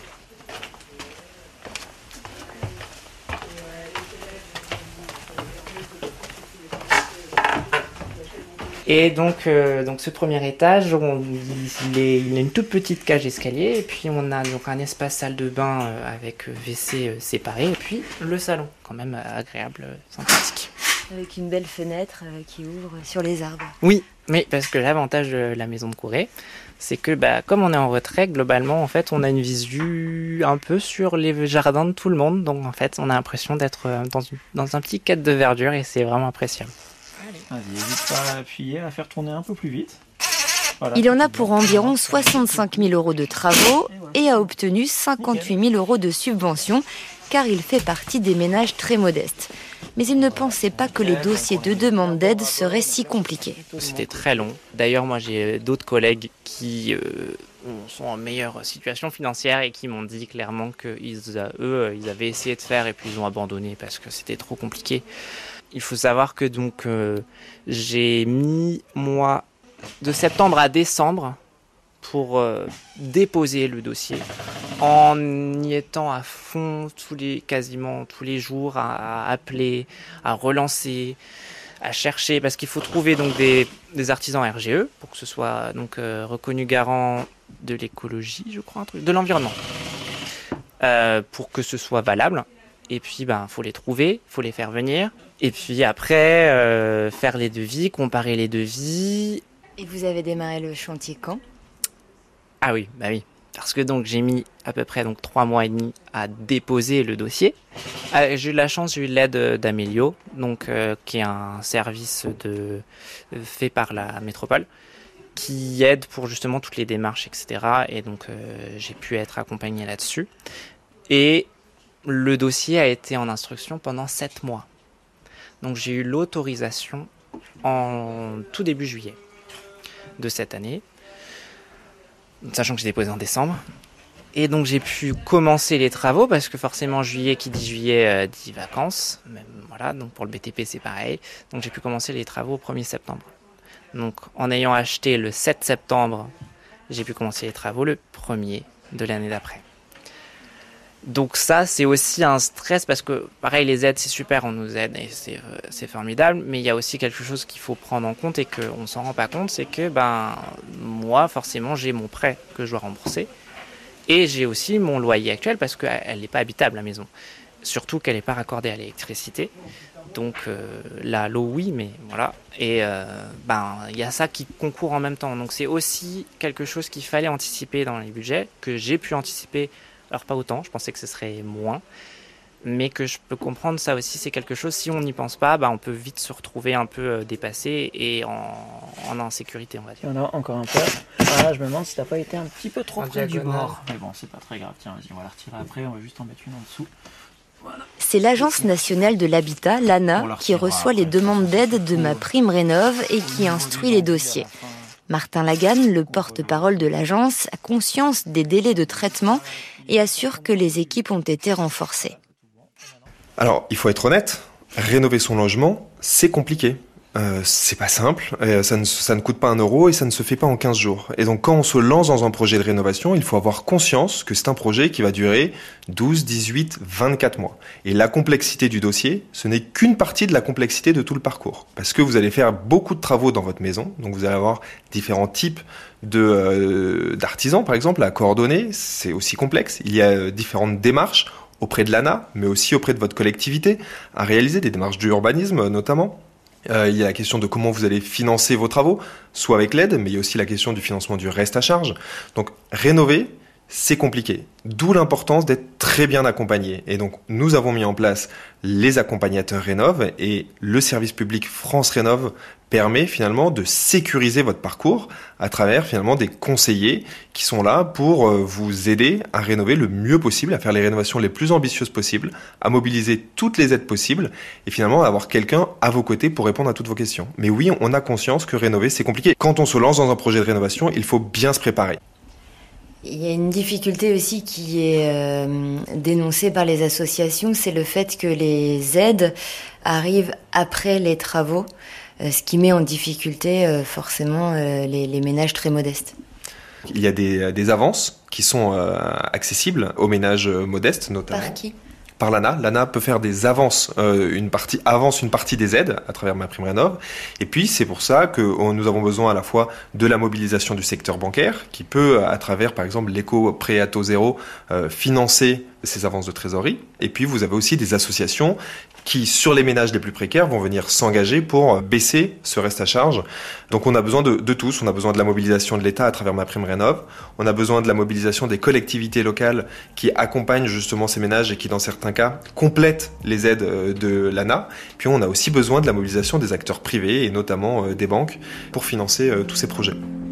Et donc ce premier étage, il a une toute petite cage d'escalier, et puis on a donc un espace salle de bain avec WC séparé, et puis le salon, quand même agréable, sympathique. Avec une belle fenêtre qui ouvre sur les arbres. Oui, parce que l'avantage de la maison de Courée, c'est que comme on est en retrait, globalement, en fait, on a une visu un peu sur les jardins de tout le monde, donc en fait, on a l'impression d'être dans un petit cadre de verdure, et c'est vraiment appréciable. Vas-y, n'hésite pas à appuyer, à faire tourner un peu plus vite. Voilà. Il en a pour environ 65 000 € de travaux et a obtenu 58 000 € de subventions car il fait partie des ménages très modestes. Mais il ne pensait pas que les dossiers de demande d'aide seraient si compliqués. C'était très long. D'ailleurs, moi j'ai d'autres collègues qui sont en meilleure situation financière et qui m'ont dit clairement qu'ils avaient essayé de faire et puis ils ont abandonné parce que c'était trop compliqué. Il faut savoir que j'ai mis, moi, de septembre à décembre pour déposer le dossier, en y étant à fond quasiment tous les jours, à appeler, à relancer, à chercher, parce qu'il faut trouver donc des artisans RGE pour que ce soit reconnu garant de l'écologie, je crois, de l'environnement, pour que ce soit valable. Et puis, faut les trouver, faut les faire venir. Et puis après, faire les devis, comparer les devis. Et vous avez démarré le chantier quand ? Ah oui, oui. Parce que j'ai mis à peu près 3 mois et demi à déposer le dossier. J'ai eu de la chance, j'ai eu l'aide d'Amélio, qui est un service fait par la métropole, qui aide pour justement toutes les démarches, etc. Et j'ai pu être accompagné là-dessus. Et le dossier a été en instruction pendant 7 mois. Donc j'ai eu l'autorisation en tout début juillet de cette année, sachant que j'ai déposé en décembre. Et donc j'ai pu commencer les travaux, parce que forcément juillet, qui dit juillet, dit vacances. Même, voilà, donc pour le BTP c'est pareil. Donc j'ai pu commencer les travaux au 1er septembre. Donc en ayant acheté le 7 septembre, j'ai pu commencer les travaux le 1er de l'année d'après. Donc ça, c'est aussi un stress parce que, pareil, les aides, c'est super, on nous aide et c'est formidable, mais il y a aussi quelque chose qu'il faut prendre en compte et qu'on ne s'en rend pas compte, c'est que moi, forcément, j'ai mon prêt que je dois rembourser et j'ai aussi mon loyer actuel parce qu'elle n'est pas habitable, la maison. Surtout qu'elle n'est pas raccordée à l'électricité. Donc là, l'eau, oui, mais voilà. Et y a ça qui concourt en même temps. Donc c'est aussi quelque chose qu'il fallait anticiper dans les budgets, que j'ai pu anticiper. Alors pas autant, je pensais que ce serait moins, mais que je peux comprendre ça aussi, c'est quelque chose, si on n'y pense pas, on peut vite se retrouver un peu dépassé et en insécurité, on va dire. Il y en a encore un peu. Voilà, je me demande si t'as pas été un petit peu trop près du bord. Mais bon, c'est pas très grave, tiens, vas-y, on va la retirer après, on va juste en mettre une en dessous. Voilà. C'est l'Agence nationale de l'habitat, l'ANA, qui reçoit les demandes d'aide de MaPrimeRénov' et qui instruit les dossiers. Martin Lagan, le porte-parole de l'agence, a conscience des délais de traitement et assure que les équipes ont été renforcées. Alors, il faut être honnête, rénover son logement, c'est compliqué. C'est pas simple, ça ne coûte pas 1 euro et ça ne se fait pas en 15 jours. Et donc quand on se lance dans un projet de rénovation, il faut avoir conscience que c'est un projet qui va durer 12, 18, 24 mois. Et la complexité du dossier, ce n'est qu'une partie de la complexité de tout le parcours. Parce que vous allez faire beaucoup de travaux dans votre maison, donc vous allez avoir différents types d'artisans, par exemple, à coordonner, c'est aussi complexe. Il y a différentes démarches auprès de l'ANA, mais aussi auprès de votre collectivité, à réaliser des démarches d'urbanisme notamment. Il y a la question de comment vous allez financer vos travaux, soit avec l'aide, mais il y a aussi la question du financement du reste à charge. Donc rénover, c'est compliqué. D'où l'importance d'être très bien accompagné. Et donc nous avons mis en place les accompagnateurs Rénov' et le service public France Rénov' permet finalement de sécuriser votre parcours à travers finalement des conseillers qui sont là pour vous aider à rénover le mieux possible, à faire les rénovations les plus ambitieuses possibles, à mobiliser toutes les aides possibles et finalement avoir quelqu'un à vos côtés pour répondre à toutes vos questions. Mais oui, on a conscience que rénover, c'est compliqué. Quand on se lance dans un projet de rénovation, il faut bien se préparer. Il y a une difficulté aussi qui est dénoncée par les associations, c'est le fait que les aides arrivent après les travaux, ce qui met en difficulté forcément les ménages très modestes. Il y a des avances qui sont accessibles aux ménages modestes notamment. Par qui ? Par l'ANA. L'ANA peut faire des avances, avance une partie des aides à travers MaPrimeRénov'. Et puis, c'est pour ça que nous avons besoin à la fois de la mobilisation du secteur bancaire, qui peut, à travers, par exemple, l'éco-prêt à taux zéro, financer ces avances de trésorerie. Et puis, vous avez aussi des associations qui, sur les ménages les plus précaires, vont venir s'engager pour baisser ce reste à charge. Donc, on a besoin de tous. On a besoin de la mobilisation de l'État à travers MaPrimeRénov'. On a besoin de la mobilisation des collectivités locales qui accompagnent justement ces ménages et qui, dans certains cas, complètent les aides de l'ANA. Puis, on a aussi besoin de la mobilisation des acteurs privés et notamment des banques pour financer tous ces projets.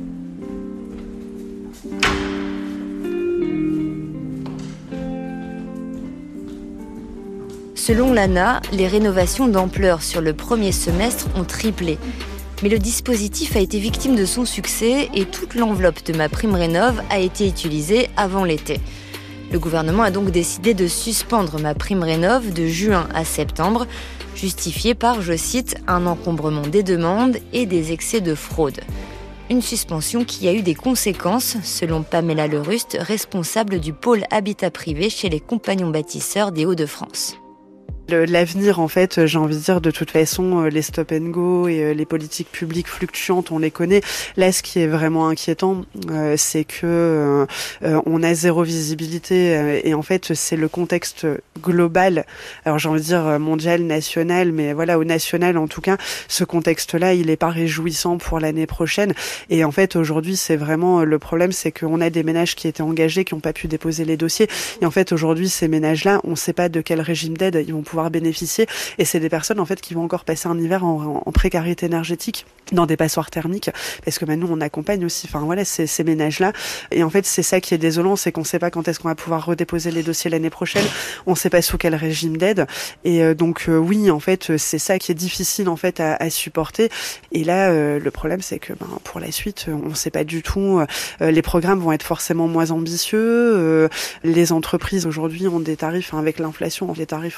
Selon l'ANA, les rénovations d'ampleur sur le premier semestre ont triplé. Mais le dispositif a été victime de son succès et toute l'enveloppe de MaPrimeRénov' a été utilisée avant l'été. Le gouvernement a donc décidé de suspendre MaPrimeRénov' de juin à septembre, justifié par, je cite, un encombrement des demandes et des excès de fraude. Une suspension qui a eu des conséquences, selon Pamela Leruste, responsable du pôle habitat privé chez les Compagnons Bâtisseurs des Hauts-de-France. L'avenir, en fait, j'ai envie de dire, de toute façon, les stop and go et les politiques publiques fluctuantes, on les connaît. Là, ce qui est vraiment inquiétant, c'est que on a zéro visibilité et en fait, c'est le contexte global. Alors, j'ai envie de dire mondial, national, mais voilà, au national, en tout cas, ce contexte-là, il est pas réjouissant pour l'année prochaine. Et en fait, aujourd'hui, c'est vraiment le problème, c'est qu'on a des ménages qui étaient engagés, qui n'ont pas pu déposer les dossiers. Et en fait, aujourd'hui, ces ménages-là, on ne sait pas de quel régime d'aide ils vont pouvoir bénéficier, et c'est des personnes en fait qui vont encore passer un hiver en précarité énergétique dans des passoires thermiques, parce que nous on accompagne aussi, enfin voilà, ces ménages-là, et en fait c'est ça qui est désolant, c'est qu'on ne sait pas quand est-ce qu'on va pouvoir redéposer les dossiers l'année prochaine, on ne sait pas sous quel régime d'aide, et donc oui, en fait c'est ça qui est difficile en fait à supporter, et là le problème c'est que pour la suite on ne sait pas du tout, les programmes vont être forcément moins ambitieux, les entreprises aujourd'hui ont des tarifs, avec l'inflation, les tarifs ont beaucoup augmenté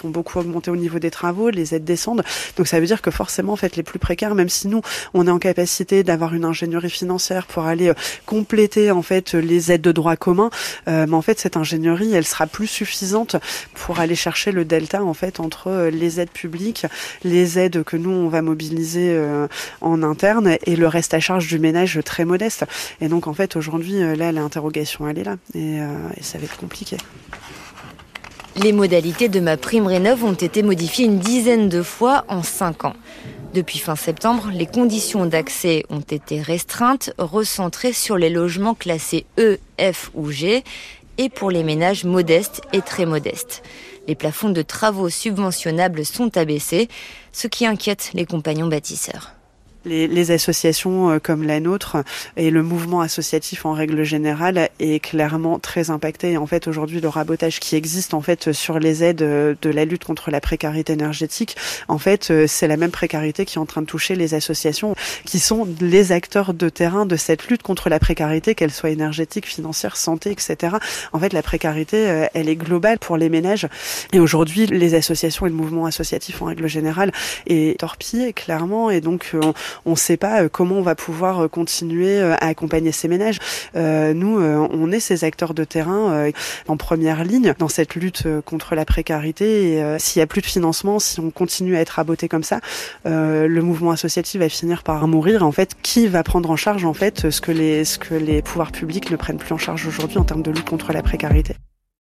augmenté au niveau des travaux, les aides descendent. Donc ça veut dire que forcément, en fait, les plus précaires, même si nous, on est en capacité d'avoir une ingénierie financière pour aller compléter en fait les aides de droit commun, mais en fait, cette ingénierie, elle sera plus suffisante pour aller chercher le delta en fait entre les aides publiques, les aides que nous on va mobiliser en interne et le reste à charge du ménage très modeste. Et donc en fait aujourd'hui là l'interrogation elle est là et ça va être compliqué. Les modalités de MaPrimeRénov' ont été modifiées une dizaine de fois en 5 ans. Depuis fin septembre, les conditions d'accès ont été restreintes, recentrées sur les logements classés E, F ou G et pour les ménages modestes et très modestes. Les plafonds de travaux subventionnables sont abaissés, ce qui inquiète les compagnons bâtisseurs. Les associations comme la nôtre et le mouvement associatif en règle générale est clairement très impacté. Et en fait, aujourd'hui, le rabotage qui existe en fait sur les aides de la lutte contre la précarité énergétique, en fait, c'est la même précarité qui est en train de toucher les associations qui sont les acteurs de terrain de cette lutte contre la précarité, qu'elle soit énergétique, financière, santé, etc. En fait, la précarité, elle est globale pour les ménages. Et aujourd'hui, les associations et le mouvement associatif en règle générale est torpillé, clairement. Et donc, on ne sait pas comment on va pouvoir continuer à accompagner ces ménages. Nous, on est ces acteurs de terrain en première ligne dans cette lutte contre la précarité. Et s'il n'y a plus de financement, si on continue à être raboté comme ça, le mouvement associatif va finir par mourir. En fait, qui va prendre en charge en fait ce que les pouvoirs publics ne prennent plus en charge aujourd'hui en termes de lutte contre la précarité?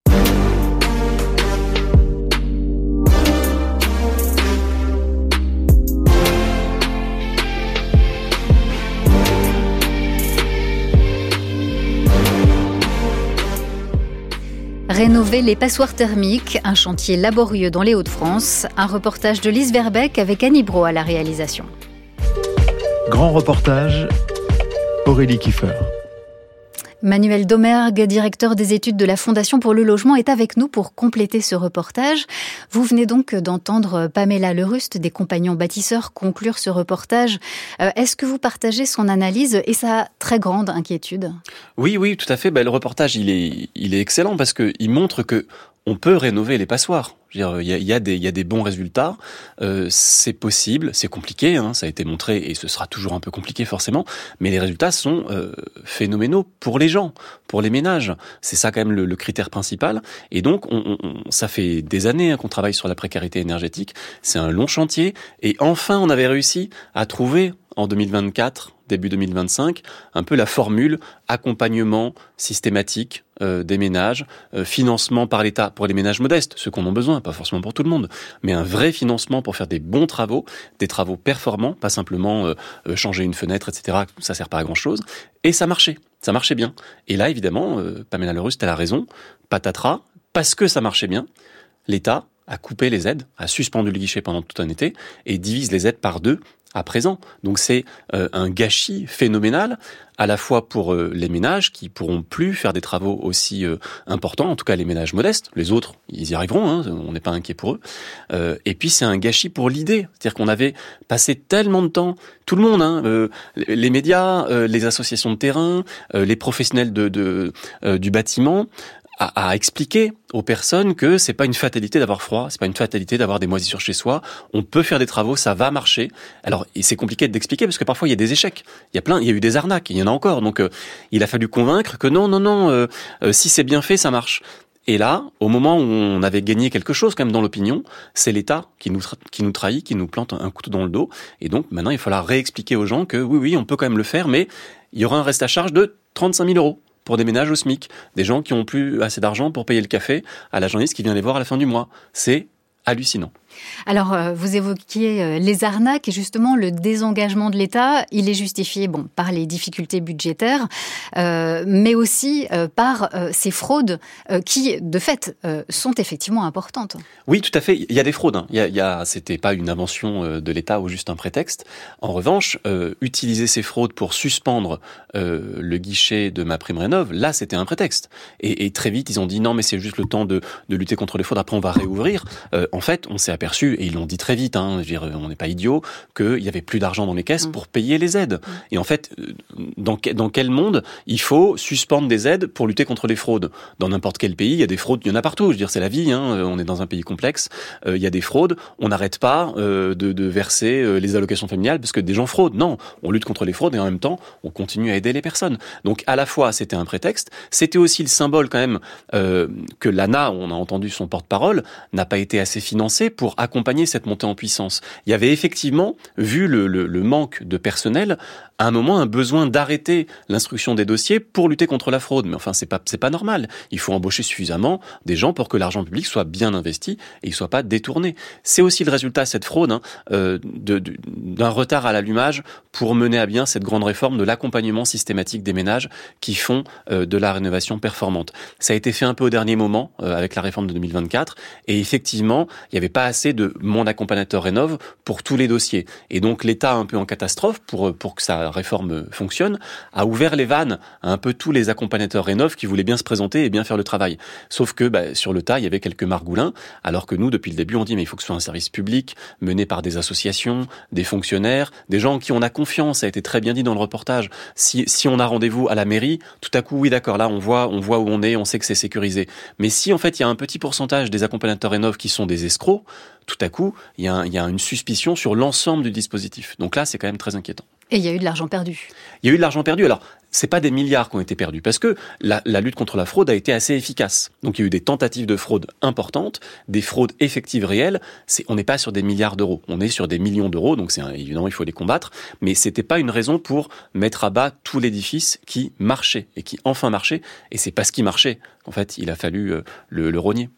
Rénover les passoires thermiques, un chantier laborieux dans les Hauts-de-France. Un reportage de Lise Verbeek avec Annie Brault à la réalisation. Grand reportage, Aurélie Kiefer. Manuel Domergue, directeur des études de la Fondation pour le logement, est avec nous pour compléter ce reportage. Vous venez donc d'entendre Pamela Lerust des Compagnons bâtisseurs conclure ce reportage. Est-ce que vous partagez son analyse et sa très grande inquiétude ? Oui, tout à fait. Le reportage, il est excellent parce que il montre que on peut rénover les passoires. Je veux dire, il y a des bons résultats. C'est possible, c'est compliqué, ça a été montré et ce sera toujours un peu compliqué forcément. Mais les résultats sont phénoménaux pour les gens, pour les ménages. C'est ça quand même le critère principal. Et donc, ça fait des années qu'on travaille sur la précarité énergétique. C'est un long chantier. Et enfin, on avait réussi à trouver en 2024, début 2025, un peu la formule accompagnement systématique des ménages, financement par l'État pour les ménages modestes, ceux qui en ont besoin, pas forcément pour tout le monde, mais un vrai financement pour faire des bons travaux, des travaux performants, pas simplement changer une fenêtre, etc. Ça sert pas à grand-chose. Et ça marchait bien. Et là, évidemment, Pamela Lerust, elle a raison, patatras, parce que ça marchait bien, l'État a coupé les aides, a suspendu le guichet pendant tout un été et divise les aides par 2 à présent. Donc c'est un gâchis phénoménal, à la fois pour les ménages qui pourront plus faire des travaux aussi importants, en tout cas les ménages modestes. Les autres, ils y arriveront, on n'est pas inquiet pour eux. Et puis c'est un gâchis pour l'idée, c'est-à-dire qu'on avait passé tellement de temps, tout le monde, les médias, les associations de terrain, les professionnels du bâtiment, à expliquer aux personnes que c'est pas une fatalité d'avoir froid, c'est pas une fatalité d'avoir des moisissures chez soi, on peut faire des travaux, ça va marcher. Alors, c'est compliqué d'expliquer parce que parfois il y a des échecs. Il y a eu des arnaques, il y en a encore. Donc il a fallu convaincre que non, si c'est bien fait, ça marche. Et là, au moment où on avait gagné quelque chose quand même dans l'opinion, c'est l'État qui nous trahit, qui nous plante un couteau dans le dos. Et donc maintenant, il faudra réexpliquer aux gens que oui, on peut quand même le faire, mais il y aura un reste à charge de 35 000 €. Pour des ménages au SMIC, des gens qui ont plus assez d'argent pour payer le café à la journaliste qui vient les voir à la fin du mois. C'est hallucinant. Alors, vous évoquiez les arnaques et justement le désengagement de l'État, il est justifié par les difficultés budgétaires, mais aussi par ces fraudes qui, de fait, sont effectivement importantes. Oui, tout à fait. Il y a des fraudes. C'était pas une invention de l'État ou juste un prétexte. En revanche, utiliser ces fraudes pour suspendre le guichet de MaPrimeRénov', là, c'était un prétexte. Et très vite, ils ont dit non, mais c'est juste le temps de lutter contre les fraudes. Après, on va réouvrir. En fait, on s'est aperçu aperçu, et ils l'ont dit très vite, je veux dire, on n'est pas idiot, qu'il y avait plus d'argent dans les caisses pour payer les aides. Et en fait, dans quel monde il faut suspendre des aides pour lutter contre les fraudes? Dans n'importe quel pays, il y a des fraudes, il y en a partout. Je veux dire, c'est la vie, on est dans un pays complexe, il y a des fraudes, on n'arrête pas de verser les allocations familiales parce que des gens fraudent. Non, on lutte contre les fraudes et en même temps, on continue à aider les personnes. Donc à la fois, c'était un prétexte, c'était aussi le symbole quand même que l'ANA, on a entendu son porte-parole, n'a pas été assez financé pour accompagner cette montée en puissance. Il y avait effectivement, vu le manque de personnel, à un moment un besoin d'arrêter l'instruction des dossiers pour lutter contre la fraude. Mais enfin, c'est pas normal. Il faut embaucher suffisamment des gens pour que l'argent public soit bien investi et il soit pas détourné. C'est aussi le résultat, cette fraude, d'un retard à l'allumage pour mener à bien cette grande réforme de l'accompagnement systématique des ménages qui font de la rénovation performante. Ça a été fait un peu au dernier moment avec la réforme de 2024 et effectivement, il n'y avait pas assez de Mon Accompagnateur Rénov pour tous les dossiers. Et donc l'État, un peu en catastrophe pour que sa réforme fonctionne, a ouvert les vannes à un peu tous les accompagnateurs Rénov qui voulaient bien se présenter et bien faire le travail. Sauf que sur le tas, il y avait quelques margoulins, alors que nous, depuis le début, on dit mais il faut que ce soit un service public, mené par des associations, des fonctionnaires, des gens en qui on a confiance. Ça a été très bien dit dans le reportage. Si on a rendez-vous à la mairie, tout à coup, oui d'accord, là on voit où on est, on sait que c'est sécurisé. Mais si en fait il y a un petit pourcentage des accompagnateurs Rénov qui sont des escrocs, tout à coup, il y a une suspicion sur l'ensemble du dispositif. Donc là, c'est quand même très inquiétant. Et il y a eu de l'argent perdu. Il y a eu de l'argent perdu. Alors, c'est pas des milliards qui ont été perdus, parce que la lutte contre la fraude a été assez efficace. Donc il y a eu des tentatives de fraude importantes, des fraudes effectives réelles. On n'est pas sur des milliards d'euros, on est sur des millions d'euros, donc évidemment il faut les combattre, mais c'était pas une raison pour mettre à bas tout l'édifice qui marchait, et qui enfin marchait, et c'est parce qu'il marchait qu'en fait il a fallu le rogner.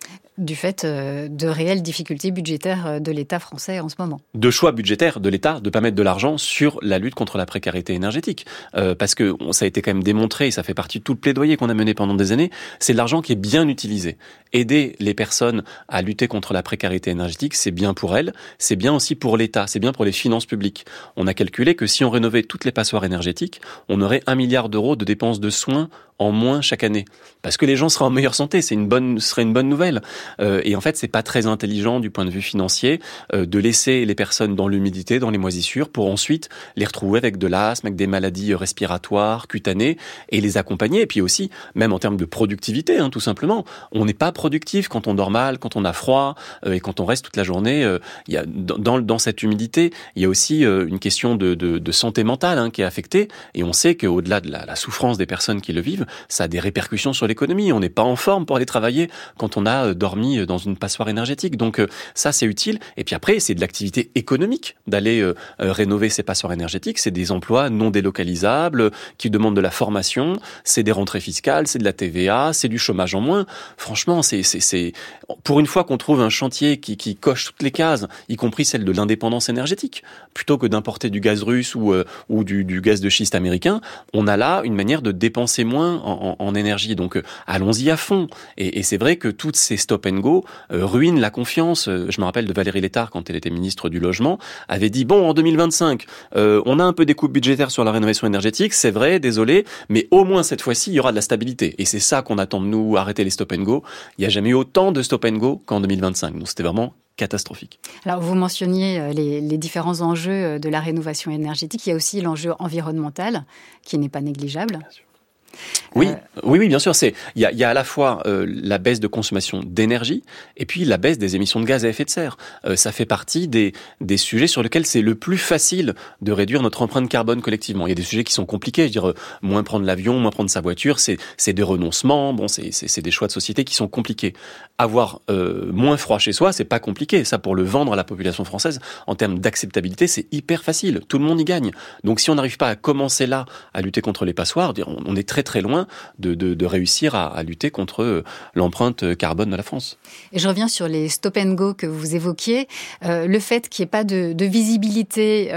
Du fait de réelles difficultés budgétaires de l'État français en ce moment. De choix budgétaires de l'État de pas mettre de l'argent sur la lutte contre la précarité énergétique. Parce que ça a été quand même démontré, et ça fait partie de tout le plaidoyer qu'on a mené pendant des années, c'est de l'argent qui est bien utilisé. Aider les personnes à lutter contre la précarité énergétique, c'est bien pour elles, c'est bien aussi pour l'État, c'est bien pour les finances publiques. On a calculé que si on rénovait toutes les passoires énergétiques, on aurait 1 milliard d'euros de dépenses de soins en moins chaque année. Parce que les gens seraient en meilleure santé, ce serait une bonne nouvelle. Et en fait, c'est pas très intelligent du point de vue financier de laisser les personnes dans l'humidité, dans les moisissures, pour ensuite les retrouver avec de l'asthme, avec des maladies respiratoires, cutanées, et les accompagner. Et puis aussi, même en termes de productivité, tout simplement, on n'est pas productif quand on dort mal, quand on a froid, et quand on reste toute la journée. Il y a dans cette humidité, il y a aussi une question de santé mentale qui est affectée. Et on sait qu'au-delà de la souffrance des personnes qui le vivent, ça a des répercussions sur l'économie. On n'est pas en forme pour aller travailler quand on a dormi dans une passoire énergétique. Donc ça, c'est utile. Et puis après, c'est de l'activité économique d'aller rénover ces passoires énergétiques. C'est des emplois non délocalisables qui demandent de la formation. C'est des rentrées fiscales, c'est de la TVA, c'est du chômage en moins. Franchement, c'est pour une fois qu'on trouve un chantier qui coche toutes les cases, y compris celle de l'indépendance énergétique, plutôt que d'importer du gaz russe ou du gaz de schiste américain, on a là une manière de dépenser moins en énergie. Donc allons-y à fond. Et c'est vrai que toutes ces stop and go ruinent la confiance. Je me rappelle de Valérie Létard, quand elle était ministre du Logement, avait dit, bon, en 2025, on a un peu des coupes budgétaires sur la rénovation énergétique, c'est vrai, désolé, mais au moins cette fois-ci, il y aura de la stabilité. Et c'est ça qu'on attend de nous, arrêter les stop and go. Il n'y a jamais eu autant de stop and go qu'en 2025. Donc c'était vraiment catastrophique. Alors, vous mentionniez les différents enjeux de la rénovation énergétique. Il y a aussi l'enjeu environnemental, qui n'est pas négligeable. Bien sûr. Oui, bien sûr. Il y a à la fois la baisse de consommation d'énergie et puis la baisse des émissions de gaz à effet de serre. Ça fait partie des sujets sur lesquels c'est le plus facile de réduire notre empreinte carbone collectivement. Il y a des sujets qui sont compliqués. Je veux dire, moins prendre l'avion, moins prendre sa voiture, c'est des renoncements. Bon, c'est des choix de société qui sont compliqués. Avoir moins froid chez soi, c'est pas compliqué. Ça, pour le vendre à la population française, en termes d'acceptabilité, c'est hyper facile. Tout le monde y gagne. Donc, si on n'arrive pas à commencer là à lutter contre les passoires, on est très très loin de réussir à lutter contre l'empreinte carbone de la France. Et je reviens sur les stop and go que vous évoquiez. Le fait qu'il n'y ait pas de visibilité,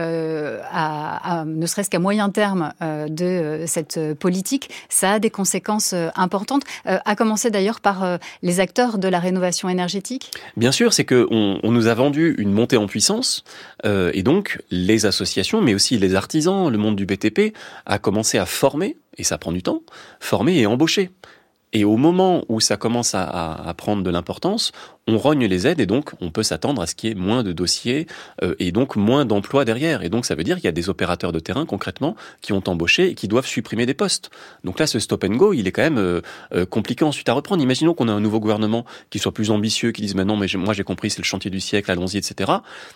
ne serait-ce qu'à moyen terme, de cette politique, ça a des conséquences importantes, à commencer d'ailleurs par les acteurs de la rénovation énergétique. Bien sûr, c'est qu'on nous a vendu une montée en puissance, et donc les associations, mais aussi les artisans, le monde du BTP, a commencé à former, et ça prend du temps, former et embaucher. Et au moment où ça commence à prendre de l'importance, on rogne les aides et donc on peut s'attendre à ce qu'il y ait moins de dossiers et donc moins d'emplois derrière. Et donc ça veut dire qu'il y a des opérateurs de terrain concrètement qui ont embauché et qui doivent supprimer des postes. Donc là, ce stop and go, il est quand même compliqué ensuite à reprendre. Imaginons qu'on a un nouveau gouvernement qui soit plus ambitieux, qui dise mais non, mais moi j'ai compris, c'est le chantier du siècle, allons-y, etc.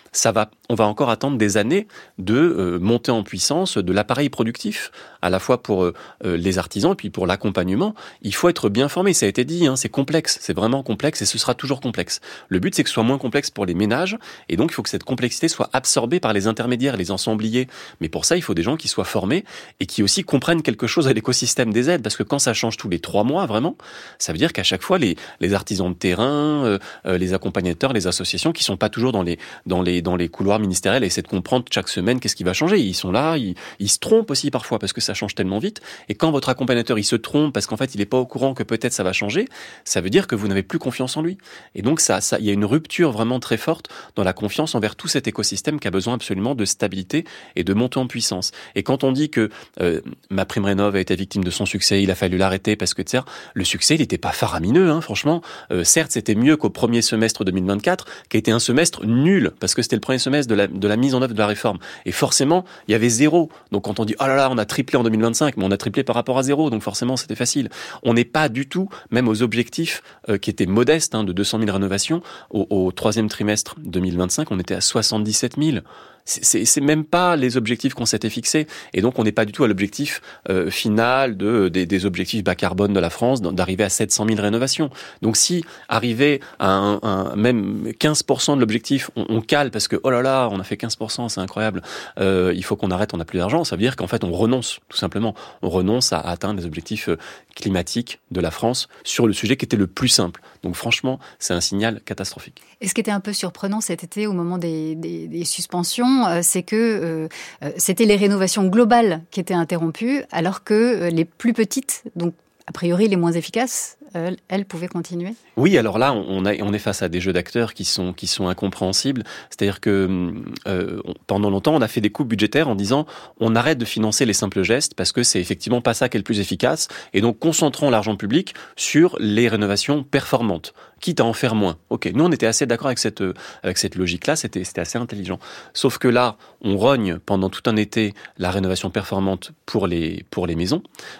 On va encore attendre des années de montée en puissance de l'appareil productif, à la fois pour les artisans et puis pour l'accompagnement. Il faut être bien formé, ça a été dit, c'est complexe, c'est vraiment complexe et ce sera toujours complexe. Le but, c'est que ce soit moins complexe pour les ménages et donc il faut que cette complexité soit absorbée par les intermédiaires, les ensembliers. Mais pour ça, il faut des gens qui soient formés et qui aussi comprennent quelque chose à l'écosystème des aides, parce que quand ça change tous les 3 mois, vraiment, ça veut dire qu'à chaque fois, les artisans de terrain, les accompagnateurs, les associations qui sont pas toujours dans les couloirs ministériels et essaient de comprendre chaque semaine qu'est-ce qui va changer. Ils sont là, ils se trompent aussi parfois parce que ça change tellement vite. Et quand votre accompagnateur, il se trompe parce qu'en fait, il est pas au courant que peut-être ça va changer, ça veut dire que vous n'avez plus confiance en lui. Et donc, il y a une rupture vraiment très forte dans la confiance envers tout cet écosystème qui a besoin absolument de stabilité et de montée en puissance. Et quand on dit que MaPrimeRénov' a été victime de son succès, il a fallu l'arrêter parce que le succès, il n'était pas faramineux, franchement. Certes, c'était mieux qu'au premier semestre 2024, qui a été un semestre nul parce que c'était le premier semestre de la mise en œuvre de la réforme. Et forcément, il y avait 0. Donc quand on dit oh là là, on a triplé en 2025, mais on a triplé par rapport à 0, donc forcément c'était facile. On n'est pas du tout, même aux objectifs qui étaient modestes, de 200 000 rénovations, au troisième trimestre 2025, on était à 77 000. C'est même pas les objectifs qu'on s'était fixés, et donc on n'est pas du tout à l'objectif final des objectifs bas carbone de la France, d'arriver à 700 000 rénovations. Donc si arriver à même 15% de l'objectif, on cale parce que oh là là, on a fait 15%, c'est incroyable, il faut qu'on arrête, on n'a plus d'argent, ça veut dire qu'en fait on renonce, tout simplement. On renonce à atteindre les objectifs climatiques de la France sur le sujet qui était le plus simple. Donc franchement, c'est un signal catastrophique. Et ce qui était un peu surprenant cet été au moment des suspensions, c'est que c'était les rénovations globales qui étaient interrompues, alors que les plus petites, donc a priori les moins efficaces, elles pouvaient continuer. Oui, alors là, on est face à des jeux d'acteurs qui sont incompréhensibles. C'est-à-dire que pendant longtemps, on a fait des coupes budgétaires en disant on arrête de financer les simples gestes parce que c'est effectivement pas ça qui est le plus efficace. Et donc, concentrons l'argent public sur les rénovations performantes, quitte à en faire moins. Ok, nous on était assez d'accord avec cette logique-là, c'était assez intelligent. Sauf que là, on rogne pendant tout un été la rénovation performante pour les maisons.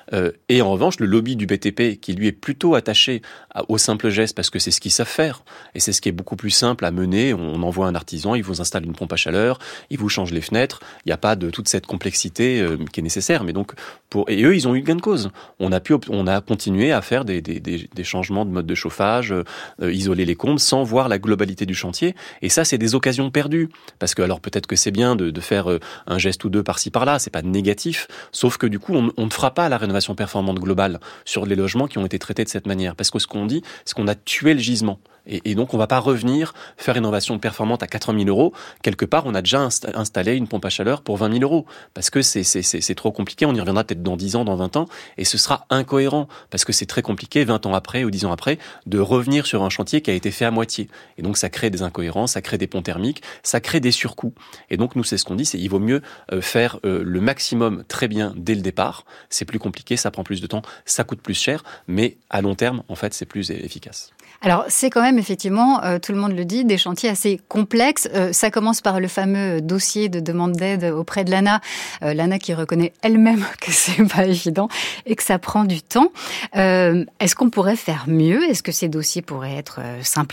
Et en revanche, le lobby du BTP, qui lui est plutôt attaché au simple geste parce que c'est ce qu'ils savent faire et c'est ce qui est beaucoup plus simple à mener. On envoie un artisan, il vous installe une pompe à chaleur, il vous change les fenêtres. Il n'y a pas de toute cette complexité qui est nécessaire. Mais donc et eux, ils ont eu gain de cause. On a continué à faire des changements de mode de chauffage, isoler les combles sans voir la globalité du chantier. Et ça, c'est des occasions perdues. Parce que alors peut-être que c'est bien de faire un geste ou deux par-ci par-là, c'est pas négatif. Sauf que du coup, on ne fera pas la rénovation performante globale sur les logements qui ont été traités de cette manière. Parce que ce qu'on dit, c'est qu'on a tué le gisement. Et donc, on va pas revenir faire une rénovation performante à 80 000 euros. Quelque part, on a déjà installé une pompe à chaleur pour 20 000 euros. Parce que c'est trop compliqué. On y reviendra peut-être dans 10 ans, dans 20 ans. Et ce sera incohérent. Parce que c'est très compliqué, 20 ans après ou 10 ans après, de revenir sur un chantier qui a été fait à moitié. Et donc, ça crée des incohérences, ça crée des ponts thermiques, ça crée des surcoûts. Et donc, nous, c'est ce qu'on dit, c'est il vaut mieux faire le maximum très bien dès le départ. C'est plus compliqué, ça prend plus de temps, ça coûte plus cher. Mais à long terme, en fait, c'est plus efficace. Alors, c'est quand même, effectivement, tout le monde le dit, des chantiers assez complexes. Ça commence par le fameux dossier de demande d'aide auprès de l'ANA. L'ANA qui reconnaît elle-même que c'est pas évident et que ça prend du temps. Est-ce qu'on pourrait faire mieux ? Est-ce que ces dossiers pourraient être simplifiés ?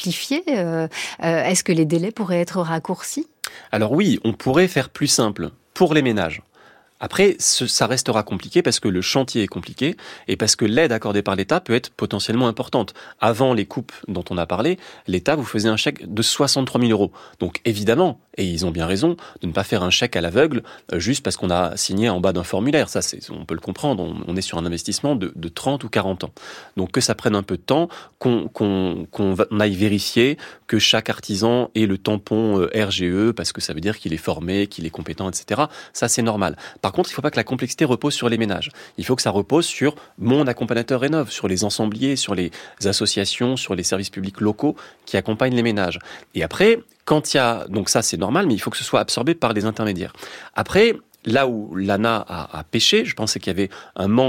Est-ce que les délais pourraient être raccourcis ? Alors oui, on pourrait faire plus simple pour les ménages. Après, ça restera compliqué parce que le chantier est compliqué et parce que l'aide accordée par l'État peut être potentiellement importante. Avant les coupes dont on a parlé, l'État vous faisait un chèque de 63 000 euros. Donc évidemment, et ils ont bien raison, de ne pas faire un chèque à l'aveugle juste parce qu'on a signé en bas d'un formulaire. Ça, on peut le comprendre, on est sur un investissement de 30 ou 40 ans. Donc que ça prenne un peu de temps, qu'on aille vérifier que chaque artisan ait le tampon RGE parce que ça veut dire qu'il est formé, qu'il est compétent, etc. Ça, c'est normal. Par contre, il ne faut pas que la complexité repose sur les ménages. Il faut que ça repose sur mon accompagnateur Rénov', sur les ensembliers, sur les associations, sur les services publics locaux qui accompagnent les ménages. Et après, quand il y a... Donc ça, c'est normal, mais il faut que ce soit absorbé par les intermédiaires. Après, là où l'ANA a pêché, je pensais qu'il y avait un manque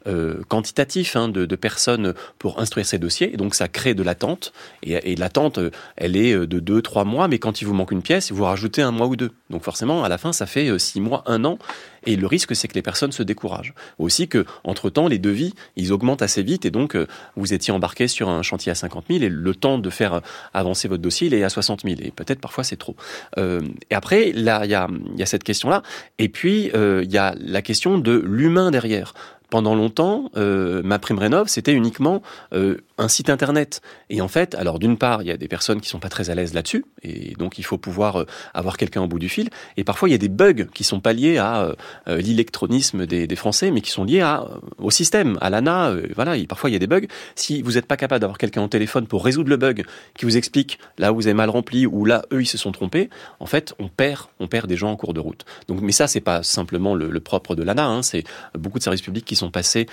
quantitatif de personnes pour instruire ces dossiers. Et donc, ça crée de l'attente. Et l'attente, elle est de 2-3 mois. Mais quand il vous manque une pièce, vous rajoutez 1 mois ou 2. Donc, forcément, à la fin, ça fait 6 mois, 1 an. Et le risque, c'est que les personnes se découragent. Aussi que, entre-temps, les devis, ils augmentent assez vite. Et donc, vous étiez embarqué sur un chantier à 50 000 et le temps de faire avancer votre dossier, il est à 60 000. Et peut-être, parfois, c'est trop. Et après, là, il y a cette question-là. Et puis, il y a la question de l'humain derrière. Pendant longtemps, MaPrimeRénov', c'était uniquement un site internet. Et en fait, alors d'une part, il y a des personnes qui sont pas très à l'aise là-dessus, et donc il faut pouvoir avoir quelqu'un au bout du fil. Et parfois, il y a des bugs qui sont pas liés à l'électronisme des Français, mais qui sont liés au système, à l'ANA. Voilà, parfois il y a des bugs. Si vous n'êtes pas capable d'avoir quelqu'un au téléphone pour résoudre le bug, qui vous explique là où vous avez mal rempli ou là eux ils se sont trompés, en fait, on perd des gens en cours de route. Donc, mais ça, c'est pas simplement le propre de l'ANA. C'est beaucoup de services publics qui sont passés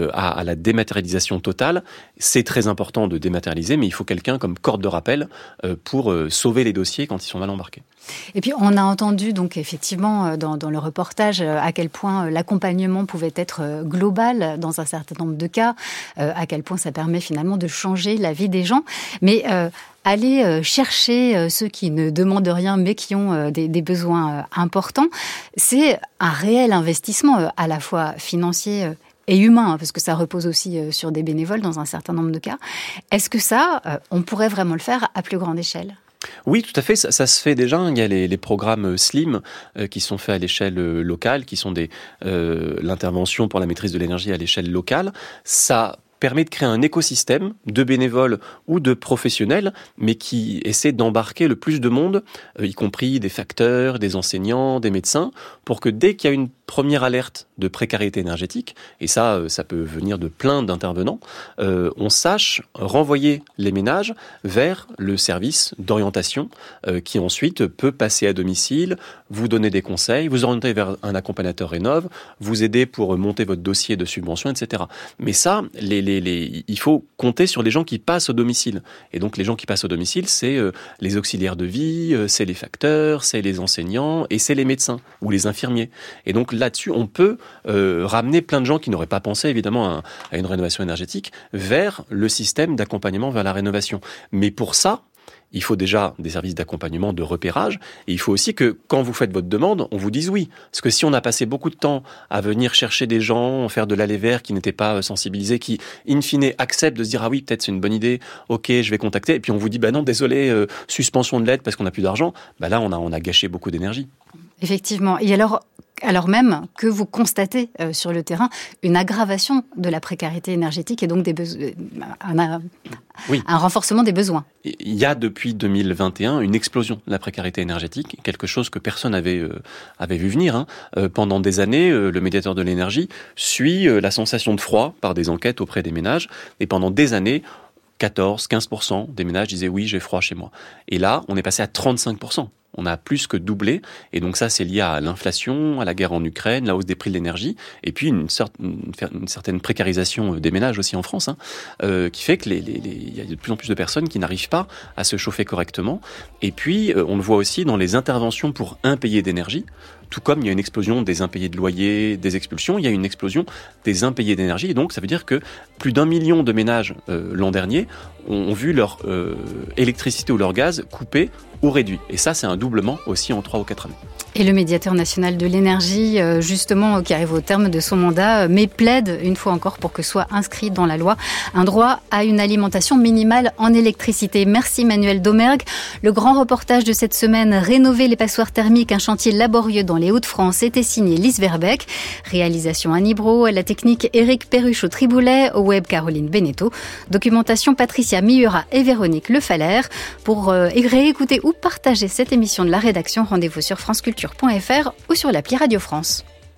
à la dématérialisation totale. C'est très important de dématérialiser, mais il faut quelqu'un comme corde de rappel pour sauver les dossiers quand ils sont mal embarqués. Et puis on a entendu donc effectivement dans le reportage à quel point l'accompagnement pouvait être global dans un certain nombre de cas, à quel point ça permet finalement de changer la vie des gens. Mais aller chercher ceux qui ne demandent rien mais qui ont des besoins importants, c'est un réel investissement à la fois financier et humain, parce que ça repose aussi sur des bénévoles dans un certain nombre de cas. Est-ce que ça, on pourrait vraiment le faire à plus grande échelle ? Oui, tout à fait, ça se fait déjà. Il y a les programmes SLIM qui sont faits à l'échelle locale, qui sont l'intervention pour la maîtrise de l'énergie à l'échelle locale. Ça permet de créer un écosystème de bénévoles ou de professionnels, mais qui essaie d'embarquer le plus de monde, y compris des facteurs, des enseignants, des médecins, pour que dès qu'il y a une première alerte de précarité énergétique, et ça peut venir de plein d'intervenants, on sache renvoyer les ménages vers le service d'orientation qui ensuite peut passer à domicile, vous donner des conseils, vous orienter vers un accompagnateur Rénov', vous aider pour monter votre dossier de subvention, etc. Mais ça, il faut compter sur les gens qui passent au domicile. Et donc les gens qui passent au domicile, c'est les auxiliaires de vie, c'est les facteurs, c'est les enseignants et c'est les médecins ou les infirmiers. Et donc là-dessus, on peut ramener plein de gens qui n'auraient pas pensé évidemment à une rénovation énergétique vers le système d'accompagnement vers la rénovation. Mais pour ça, il faut déjà des services d'accompagnement, de repérage, et il faut aussi que quand vous faites votre demande, on vous dise oui. Parce que si on a passé beaucoup de temps à venir chercher des gens, faire de l'aller-vers qui n'étaient pas sensibilisés, qui, in fine, acceptent de se dire « Ah oui, peut-être c'est une bonne idée, ok, je vais contacter », et puis on vous dit « Bah non, désolé, suspension de l'aide parce qu'on n'a plus d'argent », bah là, on a gâché beaucoup d'énergie. Effectivement. Et alors même que vous constatez sur le terrain une aggravation de la précarité énergétique et donc un renforcement des besoins. Il y a depuis 2021 une explosion de la précarité énergétique, quelque chose que personne avait vu venir. Pendant des années, le médiateur de l'énergie suit la sensation de froid par des enquêtes auprès des ménages, et pendant des années, 14-15% des ménages disaient « oui, j'ai froid chez moi ». Et là, on est passé à 35%. On a plus que doublé, et donc ça c'est lié à l'inflation, à la guerre en Ukraine, la hausse des prix de l'énergie, et puis une certaine précarisation des ménages aussi en France, qui fait que il y a de plus en plus de personnes qui n'arrivent pas à se chauffer correctement. Et puis on le voit aussi dans les interventions pour impayés d'énergie. Tout comme il y a une explosion des impayés de loyer, des expulsions, il y a une explosion des impayés d'énergie. Et donc, ça veut dire que plus d'1 million de ménages l'an dernier ont vu leur électricité ou leur gaz coupé ou réduit. Et ça, c'est un doublement aussi en 3 ou 4 années. Et le médiateur national de l'énergie, justement, qui arrive au terme de son mandat, mais plaide une fois encore pour que soit inscrit dans la loi un droit à une alimentation minimale en électricité. Merci Manuel Domergue. Le grand reportage de cette semaine, Rénover les passoires thermiques, un chantier laborieux dans les Hauts-de-France, était signé Lise Verbeek. Réalisation Annie Brault, à la technique Éric Perruchot-Triboulet, au web Caroline Beneteau. Documentation Patricia Miura et Véronique Le Faller. Pour réécouter ou partager cette émission de la rédaction, rendez-vous sur franceculture.fr ou sur l'appli Radio France.